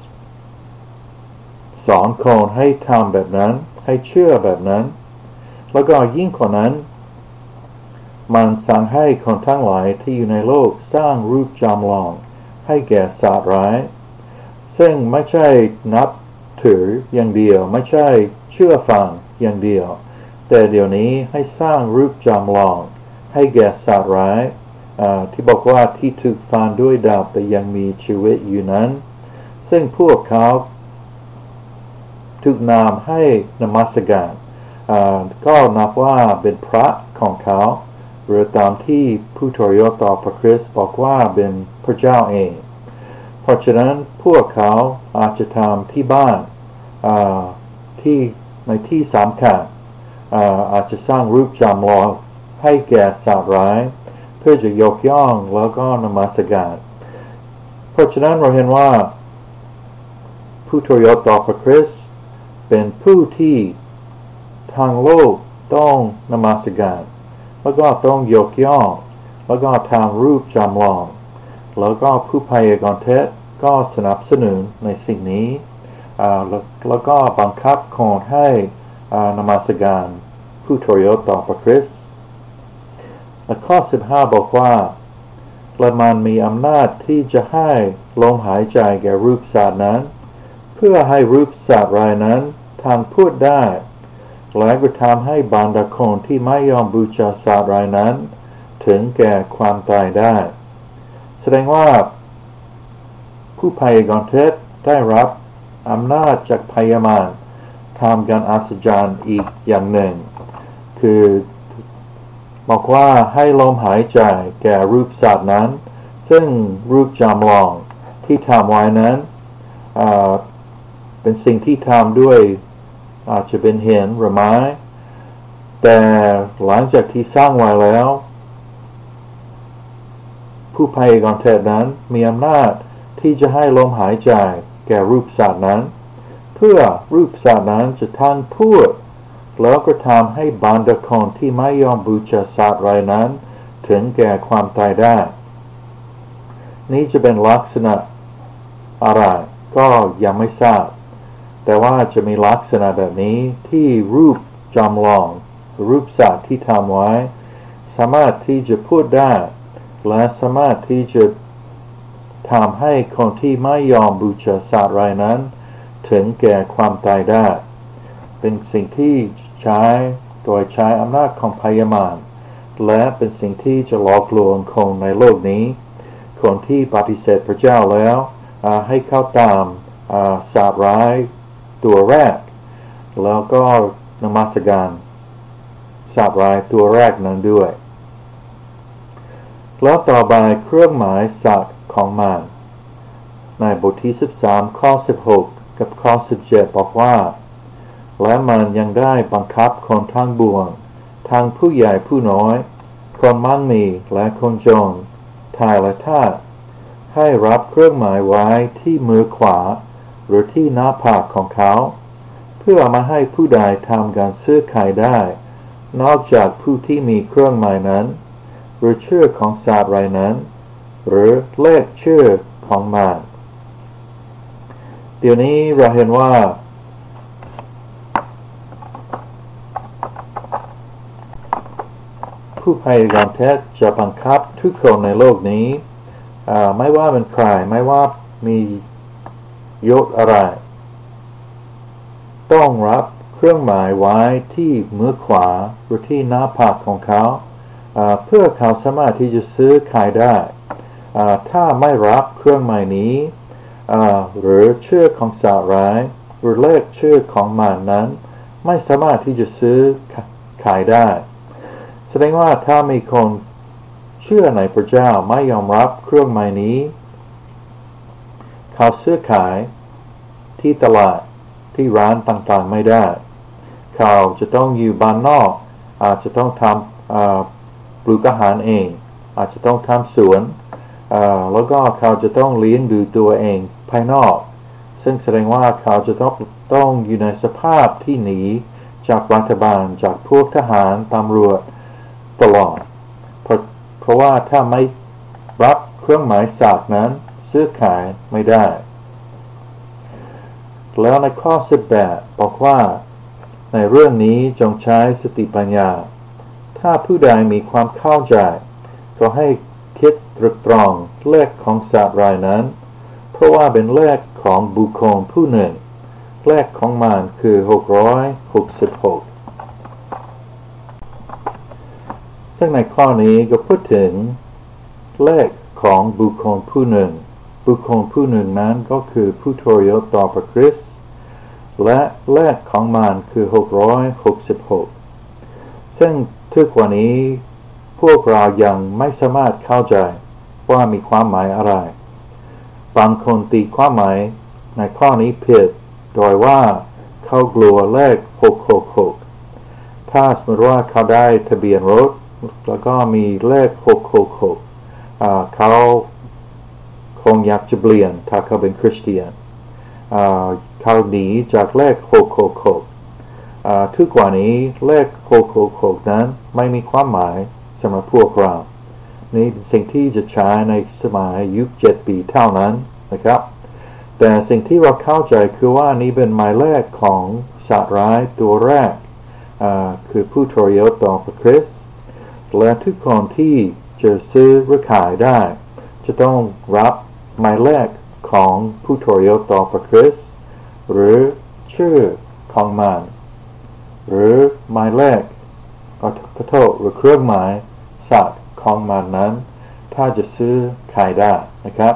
สอนคนให้ทำแบบนั้นให้เชื่อแบบนั้นแล้วก็ยิ่งกว่านั้นมันสั่งให้คนทั้งหลายที่อยู่ในโลกสร้างรูปจำลองให้แก่สัตว์ร้ายซึ่งไม่ใช่นับถืออย่างเดียวไม่ใช่เชื่อฟังอย่างเดียวแต่เดี๋ยวนี้ให้สร้างรูปจำลองให้แก่สัตว์ร้ายที่บอกว่าที่ถูกฟันด้วยดาบแต่ยังมีชีวิตอยู่นั้นซึ่งพวกเขาถูกนำให้นมัสการก็นับว่าเป็นพระของเขาหรือตามที่ผู้ทรยศต่อพระคริสต์บอกว่าเป็นพระเจ้าเองเพราะฉะนั้นพวกเขาอาจจะทำที่บ้านที่ในที่สำคัญอาจจะสร้างรูปจำลองให้แก่สัตว์ร้ายเพื่อจะยกย่องแล้วก็นมัสการเพราะฉะนั้นเราเห็นว่าผู้ทรยศต่อพระคริสต์เป็นผู้ที่ทางโลกต้องนมัสการแล้วก็ต้องยกย่องแล้วก็ทำรูปจำลองแล้วก็ผู้พยากรณ์เท็จก็สนับสนุนในสิ่งนี้แล้วก็บังคับคนให้นมัสการผู้ทรยศต่อพระคริสต์และข้อ15บอกว่าและมันมีอำนาจที่จะให้ลมหายใจแก่รูปสัตว์นั้นเพื่อให้รูปสัตว์รายนั้นทางพูดได้และกระทำให้บรรดาคนที่ไม่ยอมบูชาสัตว์รายนั้นถึงแก่ความตายได้แสดงว่าผู้พยากรณ์เท็จได้รับอำนาจจากพยามารทำการอัศจรรย์อีกอย่างหนึ่งคือบอกว่าให้ลมหายใจแก่รูปสัตว์นั้นซึ่งรูปจำลองที่ทำไว้นั้นเป็นสิ่งที่ทำด้วยอาจจะเป็นหินหรือไม้แต่หลังจากที่สร้างไว้แล้วผู้พยากรณ์เท็จนั้นมีอำนาจที่จะให้ลมหายใจแก่รูปสัตว์นั้นเพื่อรูปสัตว์นั้นจะทันพูดแล้วก็ทำให้บรรดาคนที่ไม่ยอมบูชาสัตว์รายนั้นถึงแก่ความตายได้นี้จะเป็นลักษณะอะไรก็ยังไม่ทราบแต่ว่าจะมีลักษณะแบบนี้ที่รูปจำลองรูปสัตว์ที่ทำไว้สามารถที่จะพูดได้และสามารถที่จะทำให้คนที่ไม่ยอมบูชาสัตว์รายนั้นถึงแก่ความตายได้เป็นสิ่งที่ใช้โดยใช้อำนาจของพยามารและเป็นสิ่งที่จะหลอกลวงคนในโลกนี้คนที่ปฏิเสธพระเจ้าแล้วให้เข้าตามสัตว์ร้ายตัวแรกแล้วก็นมัสการสัตว์ร้ายตัวแรกนั้นด้วยแล้วต่อไปเครื่องหมายสัตว์ของมันในบทที่13ข้อ16กับข้อ17บอกว่าและมันยังได้บังคับคนทั้งปวงทั้งผู้ใหญ่ผู้น้อยคนมั่งมีและคนจนทายและทาสให้รับเครื่องหมายไว้ที่มือขวาหรือที่หน้าผากของเขาเพื่อมาให้ผู้ใดทำการซื้อขายได้นอกจากผู้ที่มีเครื่องหมายนั้นหรือชื่อของสัตว์รายนั้นหรือเลขชื่อของมันเดี๋ยวนี้เราเห็นว่าผู้พยากรณ์เท็จจะบังคับทุกคนในโลกนี้ไม่ว่าเป็นใครไม่ว่ามียศอะไรต้องรับเครื่องหมายไว้ที่มือขวาหรือที่หน้าผากของเขาเพื่อเขาสามารถที่จะซื้อขายได้ถ้าไม่รับเครื่องหมายนี้หรือชื่อของสัตว์ร้ายหรือเลขชื่อของมันนั้นไม่สามารถที่จะซื้อขายได้แสดงว่าถ้ามีคนเชื่อในพระเจ้าไม่ยอมรับเครื่องหมายนี้เขาซื้อขายที่ตลาดที่ร้านต่างๆไม่ได้เขาจะต้องอยู่บ้านนอกอาจจะต้องทำปลูกอาหารเองอาจจะต้องทำสวนแล้วก็เขาจะต้องเลี้ยงดูตัวเองภายนอกซึ่งแสดงว่าเขาจะต้องอยู่ในสภาพที่หนีจากรัฐบาลจากพวกทหารตำรวจตลอดเพราะว่าถ้าไม่รับเครื่องหมายสัตว์นั้นซื้อขายไม่ได้แล้วในข้อ18บอกว่าในเรื่องนี้จงใช้สติปัญญาถ้าผู้ใดมีความเข้าใจก็ให้คิดตรึกตรองเลขของสัตว์รายนั้นเพราะว่าเป็นเลขของบุคคลผู้หนึ่งเลขของมันคือ666ซึ่งในข้อนี้ก็พูดถึงเลขของบุคคลผู้หนึ่งบุคคลผู้หนึ่งนั้นก็คือผู้ทรยศต่อพระคริสต์และเลขของมันคือ666ซึ่งทุกวันนี้พวกเรายังไม่สามารถเข้าใจว่ามีความหมายอะไรบางคนตีความหมายในข้อนี้ผิดโดยว่าเขากลัวเลข666ถ้าสมมติว่าเขาได้ทะเบียนรถแล้วก็มีเลข666เขาคงอยากจะเปลี่ยนถ้าเขาเป็นคริสเตียนเขาหนีจากเลข666ทุกวันนี้เลข666นั้นไม่มีความหมายสำหรับพวกเรานี่เป็นสิ่งที่จะใช้ในสมัยยุค7 ปีเท่านั้นนะครับแต่สิ่งที่เราเข้าใจคือว่านี่เป็นหมายเลขของสัตว์ร้ายตัวแรกคือผู้ทรยศต่อพระคริสต์และทุกคนที่จะซื้อหรือขายได้จะต้องรับหมายเลขของผู้ทรยศต่อพระคริสต์หรือชื่อของมันหรือหมายเลขขอโทษหรือเครื่องหมายสัตว์ของมันนั้นถ้าจะซื้อขายได้นะครับ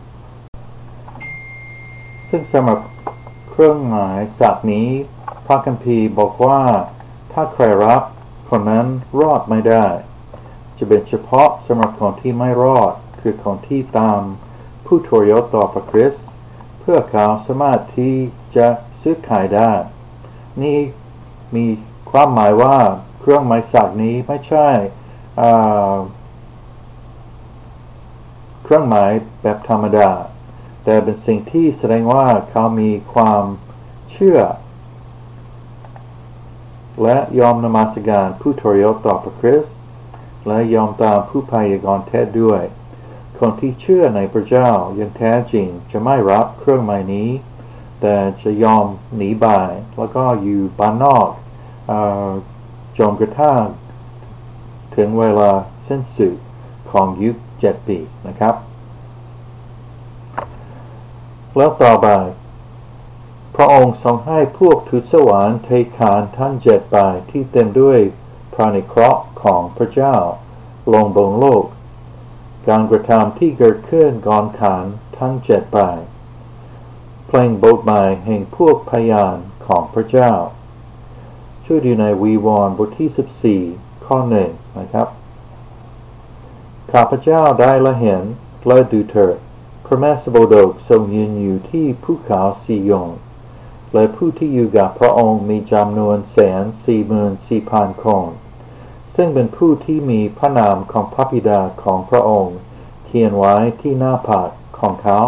ซึ่งสำหรับเครื่องหมายสัตว์นี้พระคัมภีร์บอกว่าถ้าใครรับคนนั้นรอดไม่ได้จะเป็นเฉพาะสำหรับคนที่ไม่รอดคือคนที่ตามผู้ทรยศต่อพระคริสต์เพื่อเขาสามารถที่จะซื้อขายได้นี่มีความหมายว่าเครื่องหมายสัตว์นี้ไม่ใช่เครื่องหมายแบบธรรมดาแต่เป็นสิ่งที่แสดงว่าเขามีความเชื่อและยอมนมัสการผู้ทรยศต่อพระคริสต์และยอมตามผู้พยากรณ์เท็จด้วยคนที่เชื่อในพระเจ้าอย่างแท้จริงจะไม่รับเครื่องหมายนี้แต่จะยอมหนีไปแล้วก็อยู่บ้านนอกจนกระทั่งถึงเวลาสิ้นสุดของยุค7 ปีนะครับแล้วต่อไปพระองค์ทรงให้พวกทูตสวรรค์เทคานทั้ง7 ไปที่เต็มด้วยพระนิเคราะห์ของพระเจ้าลงบนโลกการกระทำที่เกิดขึ้นก่อนขานทั้ง7 ไปเพลงบทใหม่แห่งพวกพยานของพระเจ้าช่วยดูในวีวรณ์บทที่14ข้อ1นะครับข้าพเจ้าได้ละเห็นและดูเถิดพระแม่สโบโดกทรงยืนอยู่ที่ภูเขาซีโยนและผู้ที่อยู่กับพระองค์มีจำนวน144,000 คนซึ่งเป็นผู้ที่มีพระนามของพระบิดาของพระองค์เขียนไว้ที่หน้าผากของเขา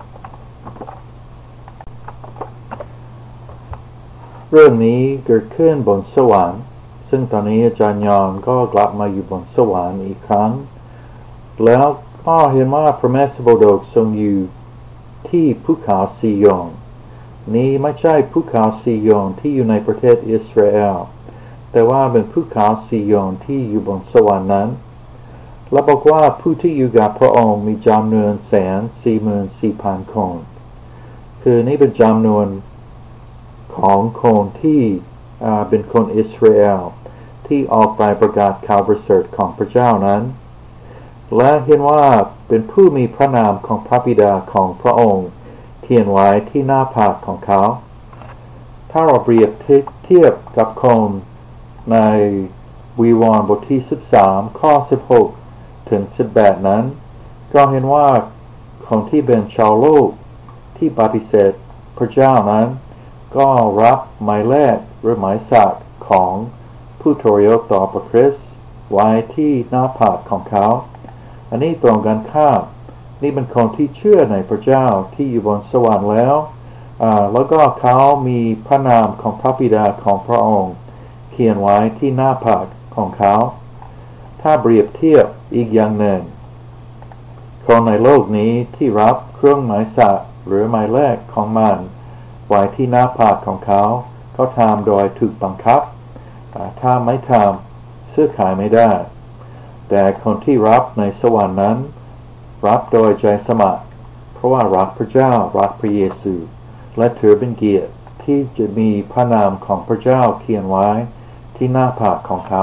เรื่องนี้เกิดขึ้นบนสวรรค์ซึ่งตอนนี้อาจารย์ยอนก็กลับมาอยู่บนสวรรค์อีกครั้งแล้วก็เห็นว่าพระแม่สโบโดกทรงอยู่ที่ภูเขาซีโยนนี้ไม่ใช่ภูเขาซีโยนที่อยู่ในประเทศอิสราเอลแต่ว่าเป็นภูเขาซีโยนที่อยู่บนสวรรค์นั้นและบอกว่าผู้ที่อยู่กับพระองค์มีจำนวน144,000 คนคือนี่เป็นจำนวนของคนที่เป็นคนอิสราเอลที่ออกไปประกาศข่าวประเสริฐของพระเจ้านั้นและเห็นว่าเป็นผู้มีพระนามของพระบิดาของพระองค์เขียนไว้ที่หน้าผากของเขาถ้าเราเปรียบเทียบกับคนในวีวรณ์บทที่13ข้อ16ถึง18นั้นก็เห็นว่าคนที่เป็นชาวโลกที่ปฏิเสธพระเจ้านั้นก็รับหมายเลขหรือหมายสัตว์ของผู้ทรยศต่อพระคริสต์ไว้ที่หน้าผากของเขาอันนี้ตรงกันข้ามนี่เป็นคนที่เชื่อในพระเจ้าที่อยู่บนสวรรค์แล้วแล้วก็เขามีพระนามของพระบิดาของพระองค์เขียนไว้ที่หน้าผากของเขาถ้าเปรียบเทียบอีกอย่างหนึ่งคนในโลกนี้ที่รับเครื่องหมายสัตว์หรือหมายเลขของมันไว้ที่หน้าผากของเขาทำโดยถูกบังคับถ้าไม่ทำซื้อขายไม่ได้แต่คนที่รับในสวรรค์นั้นรับโดยใจสมัครเพราะว่ารักพระเจ้ารักพระเยซูและถือเป็นเกียรติที่จะมีพระนามของพระเจ้าเขียนไว้ที่หน้าผากของเขา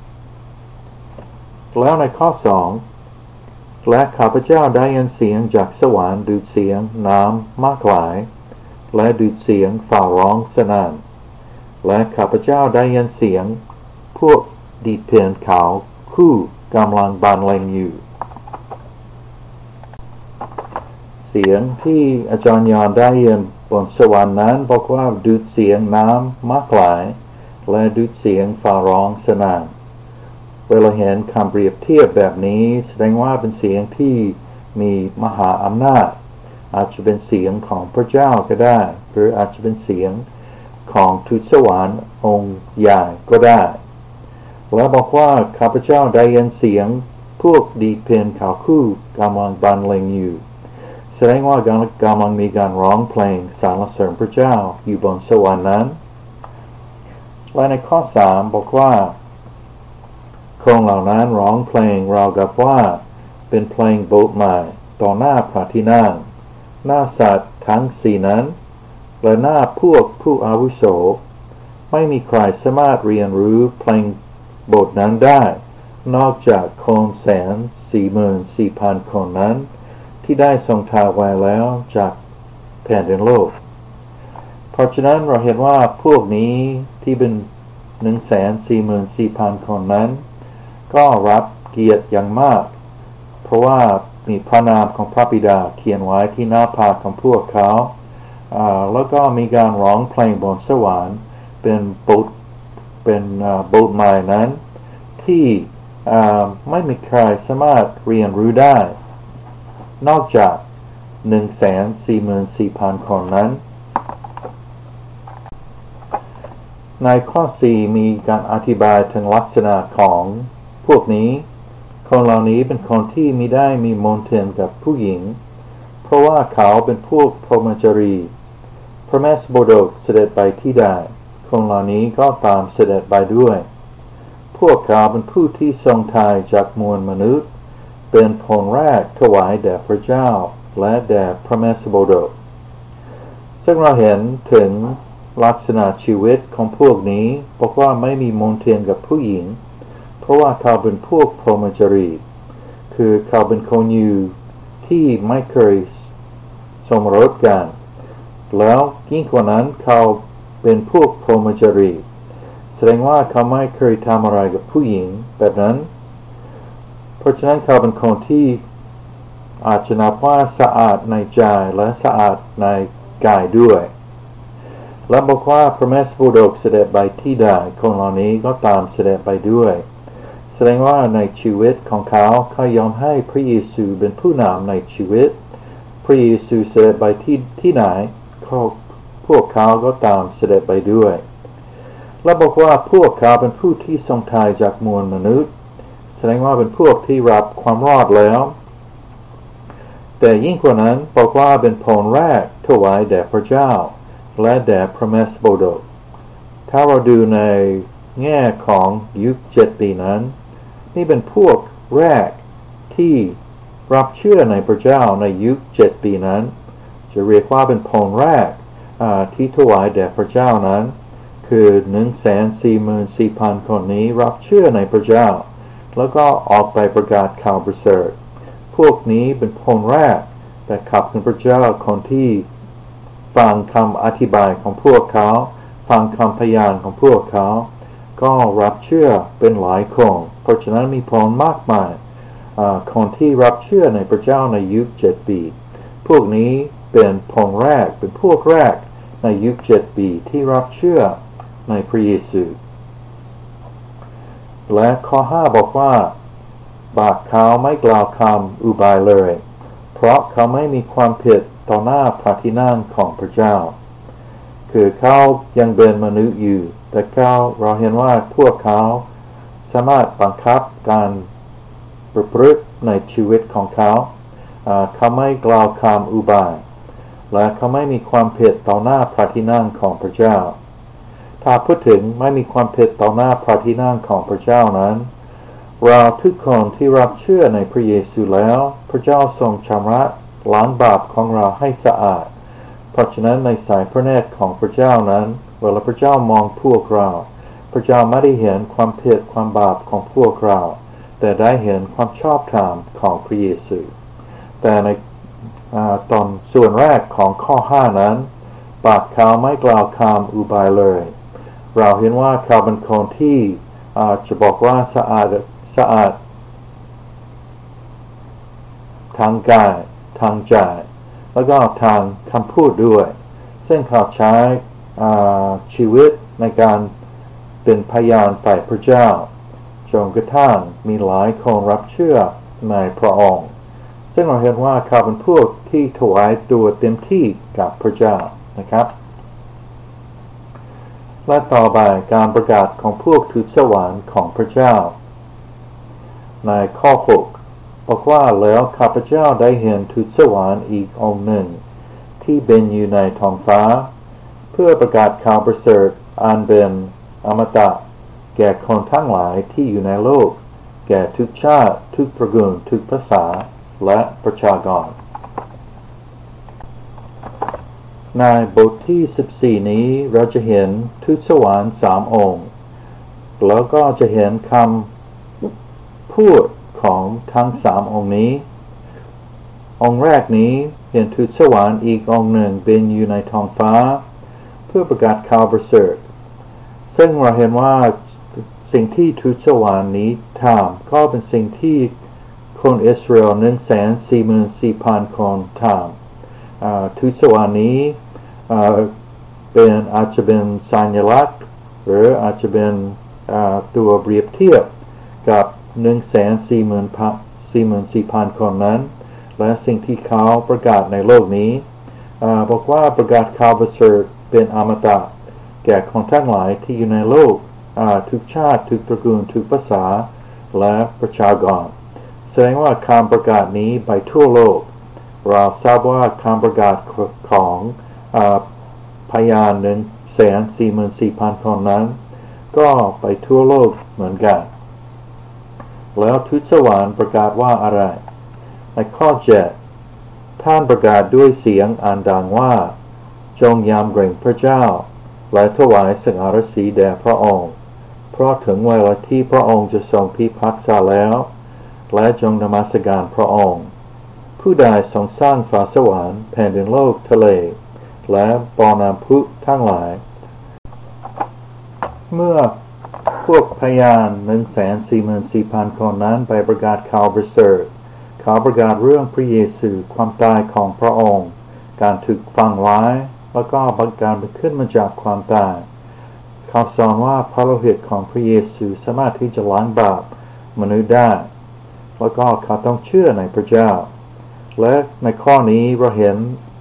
แล้วในข้อ2และข้าพเจ้าได้ยินเสียงจากสวรรค์ดูดเสียงน้ำมากหลายและดูดเสียงฝ่าร้องสนั่นและข้าพเจ้าได้ยินเสียงพวกดีดเพลงเขาคู่กำลังบรรเลงอยู่เสียงที่อาจารย์ยอนได้ยินบนสวรรค์นั้นบอกว่าดูดเสียงน้ำมากหลายและดูดเสียงฝ่าร้องสนั่นเวลาเห็นคำเปรียบเทียบแบบนี้แสดงว่าเป็นเสียงที่มีมหาอำนาจอาจจะเป็นเสียงของพระเจ้าก็ได้หรืออาจจะเป็นเสียงของทูตสวรรค์องค์ใหญ่ก็ได้และบอกว่าข้าพเจ้าได้ยินเสียงพวกดีดเพลงเขาคู่กำลังบรรเลงอยู่แสดงว่ากำลังมีการร้องเพลงสรรเสริญพระเจ้าอยู่บนสวรรค์นั้นและในข้อ3บอกว่าคนเหล่านั้นร้องเพลงราวกับว่าเป็นเพลงโบสถ์ใหม่ต่อหน้าพระที่นั่งหน้าสัตว์ทั้ง4นั้นและหน้าพวกผู้อาวุโสไม่มีใครสามารถเรียนรู้เพลงบทนั้นได้นอกจากคน144,000 คนนั้นที่ได้ทรงทาไว้แล้วจากแผ่นดินโลกเพราะฉะนั้นเราเห็นว่าพวกนี้ที่เป็น144,000 คนนั้นก็รับเกียรติอย่างมากเพราะว่ามีพระนามของพระบิดาเขียนไว้ที่หน้าผากของพวกเขาแล้วก็มีการร้องเพลงบนสวรรค์เป็นบทใหม่นั้นที่ไม่มีใครสามารถเรียนรู้ได้นอกจาก144,000 คนนั้นในข้อ4มีการอธิบายถึงลักษณะของพวกนี้คนเหล่านี้เป็นคนที่มิได้มีมนเทียนกับผู้หญิงเพราะว่าเขาเป็นพวกพรหมจารีพระแม่สโบโดกเสด็จไปที่ใดคนเหล่านี้ก็ตามเสด็จไปด้วยพวกเขาเป็นผู้ที่ทรงทายจากมวลมนุษย์เป็นผลแรกถวายแด่พระเจ้าและแด่พระแม่สโบโดกซึ่งเราเห็นถึงลักษณะชีวิตของพวกนี้บอกว่าไม่มีมนเทียนกับผู้หญิงเพราะว่าเขาเป็นพวกพรหมจารีคือเขาเป็นคนอยู่ที่ไม่เคยสมรสกันแล้วยิ่งกว่านั้นเขาเป็นพวกพรหมจารีแสดงว่าเขาไม่เคยทำอะไรกับผู้หญิงแบบนั้นเพราะฉะนั้นเขาเป็นคนที่อาจจะนับว่าสะอาดในใจและสะอาดในกายด้วยและบอกว่าพระแม่สปุโดกเสด็จไปที่ใดคนเหล่านี้ก็ตามเสด็จไปด้วยแสดงว่าในชีวิตของเขายอมให้พระเยซูเป็นผู้นำในชีวิตพระเยซูเสด็จไปที่ไหนพวกเขาก็ตามเสด็จไปด้วยและบอกว่าพวกเขาเป็นผู้ที่ทรงทายจากมวลมนุษย์แสดงว่าเป็นพวกที่รับความรอดแล้วแต่ยิ่งกว่านั้นบอกว่าเป็นผลแรกถวายแด่พระเจ้าและแด่พระแม่สปุโดกถ้าเราดูในแง่ของยุค7 ปีนั้นนี่เป็นพวกแรกที่รับเชื่อในพระเจ้าในยุค7 ปีนั้นจะเรียกว่าเป็นผลแรกที่ถวายแด่พระเจ้านั้นคือ 144,000 คนนี้รับเชื่อในพระเจ้าแล้วก็ออกไปประกาศข่าวประเสริฐพวกนี้เป็นผลแรกแต่ขับถึงพระเจ้าคนที่ฟังคำอธิบายของพวกเขาฟังคำพยานของพวกเขาก็รับเชื่อเป็นหลายคนเพราะฉะนั้นมีผลมากมายคนที่รับเชื่อในพระเจ้าในยุค7 ปีพวกนี้เป็นผลแรกเป็นพวกแรกในยุค7 ปีที่รับเชื่อในพระเยซูและข้อ 5บอกว่าปากเขาไม่กล่าวคำอุบายเลยเพราะเขาไม่มีความผิดต่อหน้าพระที่นั่งของพระเจ้าคือเขายังเป็นมนุษย์อยู่แต่เราเห็นว่าพวกเขาสามารถบังคับการประพฤติในชีวิตของเขาเขาไม่กล่าวคำอุบายและเขาไม่มีความผิดต่อหน้าพระที่นั่งของพระเจ้าถ้าพูดถึงไม่มีความผิดต่อหน้าพระที่นั่งของพระเจ้านั้นเราทุกคนที่รับเชื่อในพระเยซูแล้วพระเจ้าทรงชำระล้างบาปของเราให้สะอาดเพราะฉะนั้นในสายพระเนตรของพระเจ้านั้นเวลาพระเจ้ามองพวกเราพระเจ้าไม่ได้เห็นความผิดความบาปของพวกเราแต่ได้เห็นความชอบธรรมของพระเยซูแต่ในตอนส่วนแรกของข้อ 5นั้นปากเขาไม่กล่าวคำอุบายเลยเราเห็นว่าเขาเป็นคนที่จะบอกว่าสะอาดทางกายทางใจแล้วก็ทางคำพูดด้วยซึ่งเขาใช้ชีวิตในการเป็นพยานฝ่ายพระเจ้าจนกระทั่งมีหลายคนรับเชื่อในพระองค์ซึ่งเราเห็นว่าเขาเป็นพวกที่ถวายตัวเต็มที่กับพระเจ้านะครับและต่อไปการประกาศของพวกทูตสวรรค์ของพระเจ้าในข้อ 6บอกว่าแล้วข้าพเจ้าได้เห็นทูตสวรรค์อีกองค์หนึ่งที่บินอยู่ในท้องฟ้าเพื่อประกาศข่าวประเสริฐอันเป็นอมตะแก่คนทั้งหลายที่อยู่ในโลกแก่ทุกชาติทุกตระกูลทุกภาษาและประชากรในบทที่14นี้เราจะเห็นทูตสวรรค์3 องค์แล้วก็จะเห็นคำพูดของทั้ง3 องค์นี้องค์แรกนี้เห็นทูตสวรรค์อีกองค์หนึ่งบินอยู่ในท้องฟ้าเพื่อประกาศข่าวประเสริฐซึ่งเราเห็นว่าสิ่งที่ทูตสวรรค์นี้ทำก็เป็นสิ่งที่คนอิสราเอล144,000 คนทำทูตสวรรค์นี้อาจจะเป็นสัญลักษณ์หรืออาจจะเป็นตัวเปรียบเทียบกับ144,000 คนนั้นและสิ่งที่เขาประกาศในโลกนี้บอกว่าประกาศข่าวประเสริฐเป็นอมตะแก่คนทั้งหลายที่อยู่ในโลกทุกชาติทุกตระกูลทุกภาษาและประชากรแสดงว่าคำประกาศนี้ไปทั่วโลกเราทราบว่าคำประกาศของพยาน144,000 คนนั้นก็ไปทั่วโลกเหมือนกันแล้วทูตสวรรค์ประกาศว่าอะไรในข้อ 7ท่านประกาศด้วยเสียงอันดังว่าจงยำเกรงพระเจ้าและถวายสักการะแด่พระองค์เพราะถึงเวลาที่พระองค์จะทรงพิพากษาแล้วและจงนมัสการพระองค์ผู้ใดทรงสร้างฟ้าสวรรค์แผ่นดินโลกทะเลและบ่อน้ำพุทั้งหลายเมื่อพวกพยาน 144,000 คนนั้นไปประกาศข่าวประเสริฐข่าวประกาศเรื่องพระเยซูความตายของพระองค์การถูกฝังไว้แล้วก็การขึ้นมาจากความตายเขาสอนว่าพระโลหิตของพระเยซูสามารถที่จะล้างบาปมนุษย์ได้แล้วก็เขาต้องเชื่อในพระเจ้าและในข้อนี้เราเห็น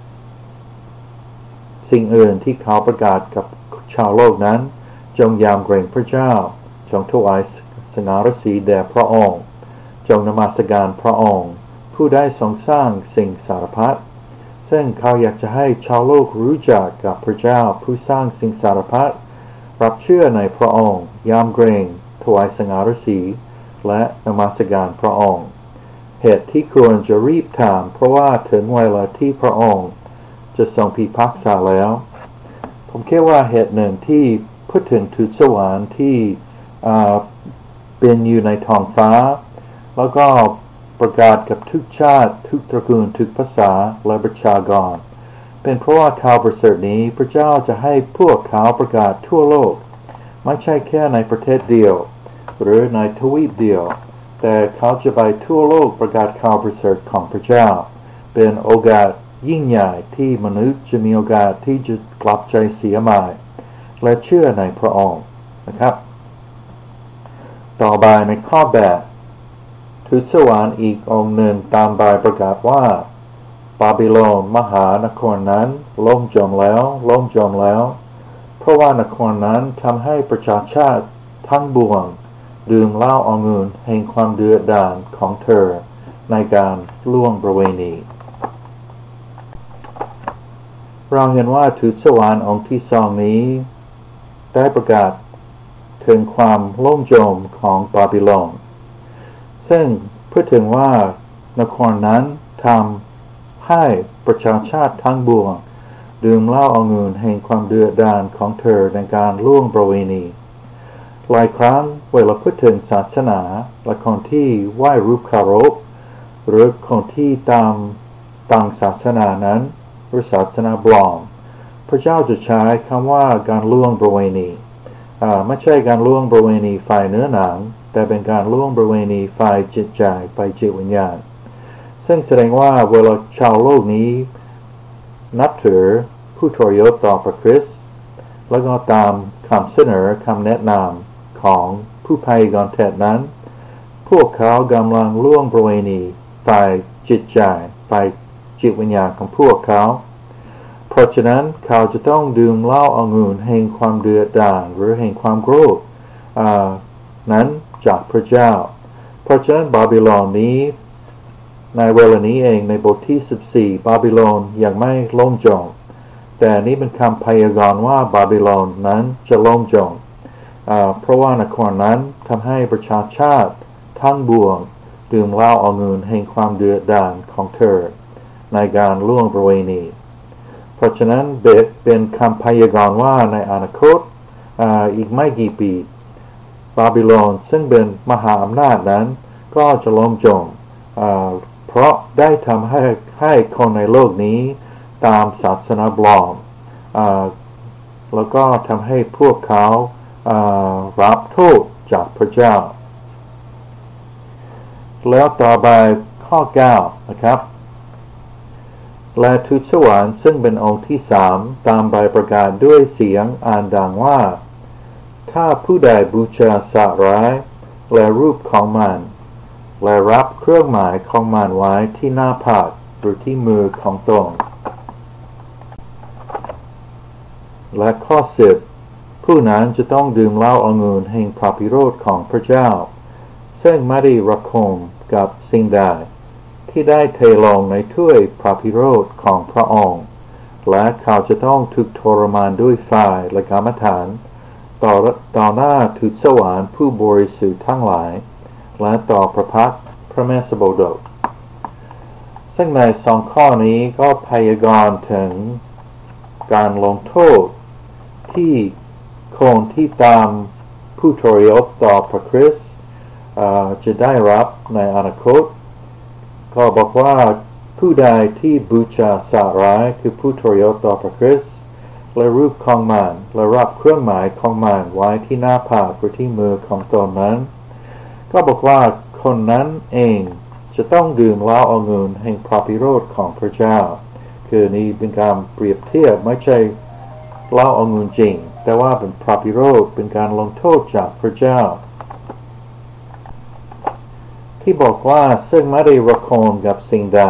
สิ่งอื่นที่เขาประกาศกับชาวโลกนั้นจงยำเกรงพระเจ้าจงถวายสง่ารสีแด่พระองค์จงนมัสการพระองค์ผู้ได้ทรงสร้างสิ่งสารพัดซึ่งเขาอยากจะให้ชาวโลกรู้จักกับพระเจ้าผู้สร้างสิ่งสารพัดรับเชื่อในพระองค์ยำเกรงถวายสง่ารสีและนมัสการพระองค์เหตุที่ควรจะรีบทำเพราะว่าถึงเวลาที่พระองค์จะทรงพิพากษาแล้วผมคิดว่าเหตุหนึ่งที่พูดถึงทูตสวรรค์ที่เป็นอยู่ในท้องฟ้าแล้วก็ประกาศกับทุกชาติทุกตระกูลทุกภาษาและประชากรเป็นเพราะว่าข่าวประเสริฐนี้พระเจ้าจะให้พวกเขาประกาศทั่วโลกไม่ใช่แค่ในประเทศเดียวหรือในทวีปเดียวแต่เขาจะไปทั่วโลกประกาศข่าวประเสริฐของพระเจ้าเป็นโอกาสยิ่งใหญ่ที่มนุษย์จะมีโอกาสที่จะกลับใจเสียใหม่และเชื่อในพระองค์นะครับต่อไปในข้อ8ทูตสวรรค์อีกองค์หนึ่งตามไปประกาศว่าบาบิโลนมหานครนั้นล่มจมแล้วเพราะว่านครนั้นทำให้ประชาชาติทั้งปวงดื่มเหล้าองุ่นแห่งความเดือดดาลของเธอในการล่วงประเวณีเราเห็นว่าทูตสวรรค์องค์ที่สองนี้ได้ประกาศถึงความล่มจมของบาบิโลนซึ่งพูดถึงว่านครนั้นทำให้ประชาชาติทั้งปวงดื่มเหล้าองุ่นแห่งความเดือดดาลของเธอในการล่วงประเวณีหลายครั้งเวลาพูดถึงศาสนาและคนที่ไหว้รูปเคารพหรือคนที่ตามต่างศาสนานั้นหรือศาสนาปลอมพระเจ้าจะใช้คำว่าการล่วงประเวณีไม่ใช่การล่วงประเวณีฝ่ายเนื้อหนังแต่เป็นการล่วงประเวณีฝ่ายจิตใจฝ่ายจิตวิญญาณซึ่งแสดงว่าเวลาชาวโลกนี้นับถือผู้ทรยศต่อพระคริสต์แล้วก็ตามคำเสนอคำแนะนำของผู้พยากรณ์เท็จนั้นพวกเขากำลังล่วงประเวณีฝ่ายจิตใจฝ่ายจิตวิญญาณของพวกเขาเพราะฉะนั้นเขาจะต้องดื่มเหล้าองุ่นแห่งความเดือดดาลหรือแห่งความโกรธนั้นจากพระเจ้าเพราะฉะนั้นบาบิโลนนี้ในเวลานี้เองในบทที่14บาบิโลนยังไม่ล่มจมแต่นี้เป็นคำพยากรณ์ว่าบาบิโลนนั้นจะล่มจมเพราะว่านครนั้นทำให้ประชาชาติทั้งปวงดื่มเหล้าองุ่นแห่งความเดือดดาลของเธอในการล่วงประเวณีเพราะฉะนั้นเป็นคำพยากรณ์ว่าในอนาคตอีกไม่กี่ปีบาบิโลนซึ่งเป็นมหาอำนาจนั้นก็จะล่มจมเพราะได้ทำให้คนในโลกนี้ตามศาสนาปลอมแล้วก็ทำให้พวกเขารับโทษจากพระเจ้าแล้วต่อไปข้อ9นะครับและทูตสวรรค์ซึ่งเป็นองค์ที่3ตามใบประกาศด้วยเสียงอ่านดังว่าถ้าผู้ใดบูชาสัตว์ร้ายและรูปของมันและรับเครื่องหมายของมันไว้ที่หน้าผากหรือที่มือของตนและข้อ10ผู้นั้นจะต้องดื่มเหล้าองุ่นแห่งพระพิโรธของพระเจ้าซึ่งไม่ได้ระคมกับสิ่งใดที่ได้เทลงในถ้วยพระพิโรธของพระองค์และเขาจะต้องถูกทรมานด้วยไฟและกรรมฐานต่อหน้าทูตสวรรค์ผู้บริสุทธิ์ทั้งหลายและต่อพระพักตร์พระแม่สโบดกซึ่งใน2ข้อนี้ก็พยากรณ์ถึงการลงโทษที่คนที่ตามผู้ทรยศต่อพระคริสต์จะได้รับในอนาคตก็บอกว่าผู้ใดที่บูชาสัตว์ร้ายคือผู้ทรยศต่อพระคริสต์และรูปของมันและรับเครื่องหมายของมันไว้ที่หน้าผากหรือที่มือของตนนั้นก็บอกว่าคนนั้นเองจะต้องดื่มเหล้าองุ่นแห่งพระพิโรธของพระเจ้าคือนี่เป็นการเปรียบเทียบไม่ใช่เหล้าองุ่นจริงแต่ว่าเป็นพระพิโรธเป็นการลงโทษจากพระเจ้าที่บอกว่าซึ่งไม่ได้ระโคนกับสิ่งใด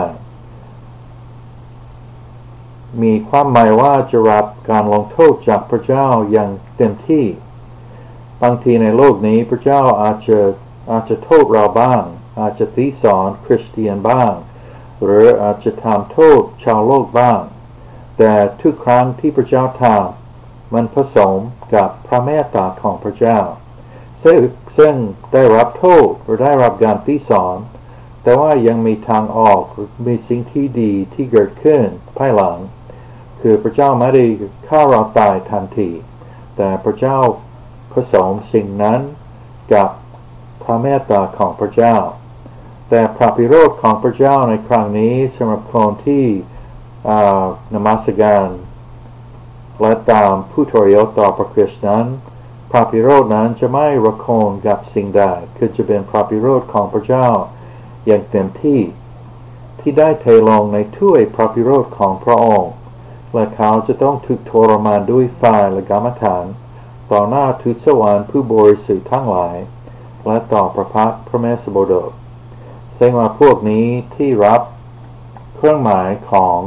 มีความหมายว่าจะรับการลงโทษจากพระเจ้าอย่างเต็มที่บางทีในโลกนี้พระเจ้าอาจจะโทษเราบ้างอาจจะติสอนคริสเตียนบ้างหรืออาจจะทำโทษชาวโลกบ้างแต่ทุกครั้งที่พระเจ้าทำมันผสมกับพระเมตตาของพระเจ้าซึ่งได้รับโทษหรือได้รับการติสอนแต่ว่ายังมีทางออกมีสิ่งที่ดีที่เกิดขึ้นภายหลังคือพระเจ้าไม่ได้ฆ่าเราตายทันทีแต่พระเจ้าผสมสิ่งนั้นกับพระเมตตาของพระเจ้าแต่พระพิโรธของพระเจ้าในครั้งนี้สำหรับคนที่นมัสการและตามผู้ทรยศต่อพระคริสต์นั้นพระพิโรธนั้นจะไม่ระโคนกับสิ่งใดคือจะเป็นพระพิโรธของพระเจ้าอย่างเต็มที่ได้เทลงในถ้วยพระพิโรธของพระองค์และเขาจะต้องถูกทรมานด้วยไฟและกรรมฐานต่อหน้าทูตสวรรค์ผู้บริสุทธิ์ทั้งหลายและต่อพระพักตร์พระเมสสโบดกซึ่งว่าพวกนี้ที่รับเครื่องหมายของ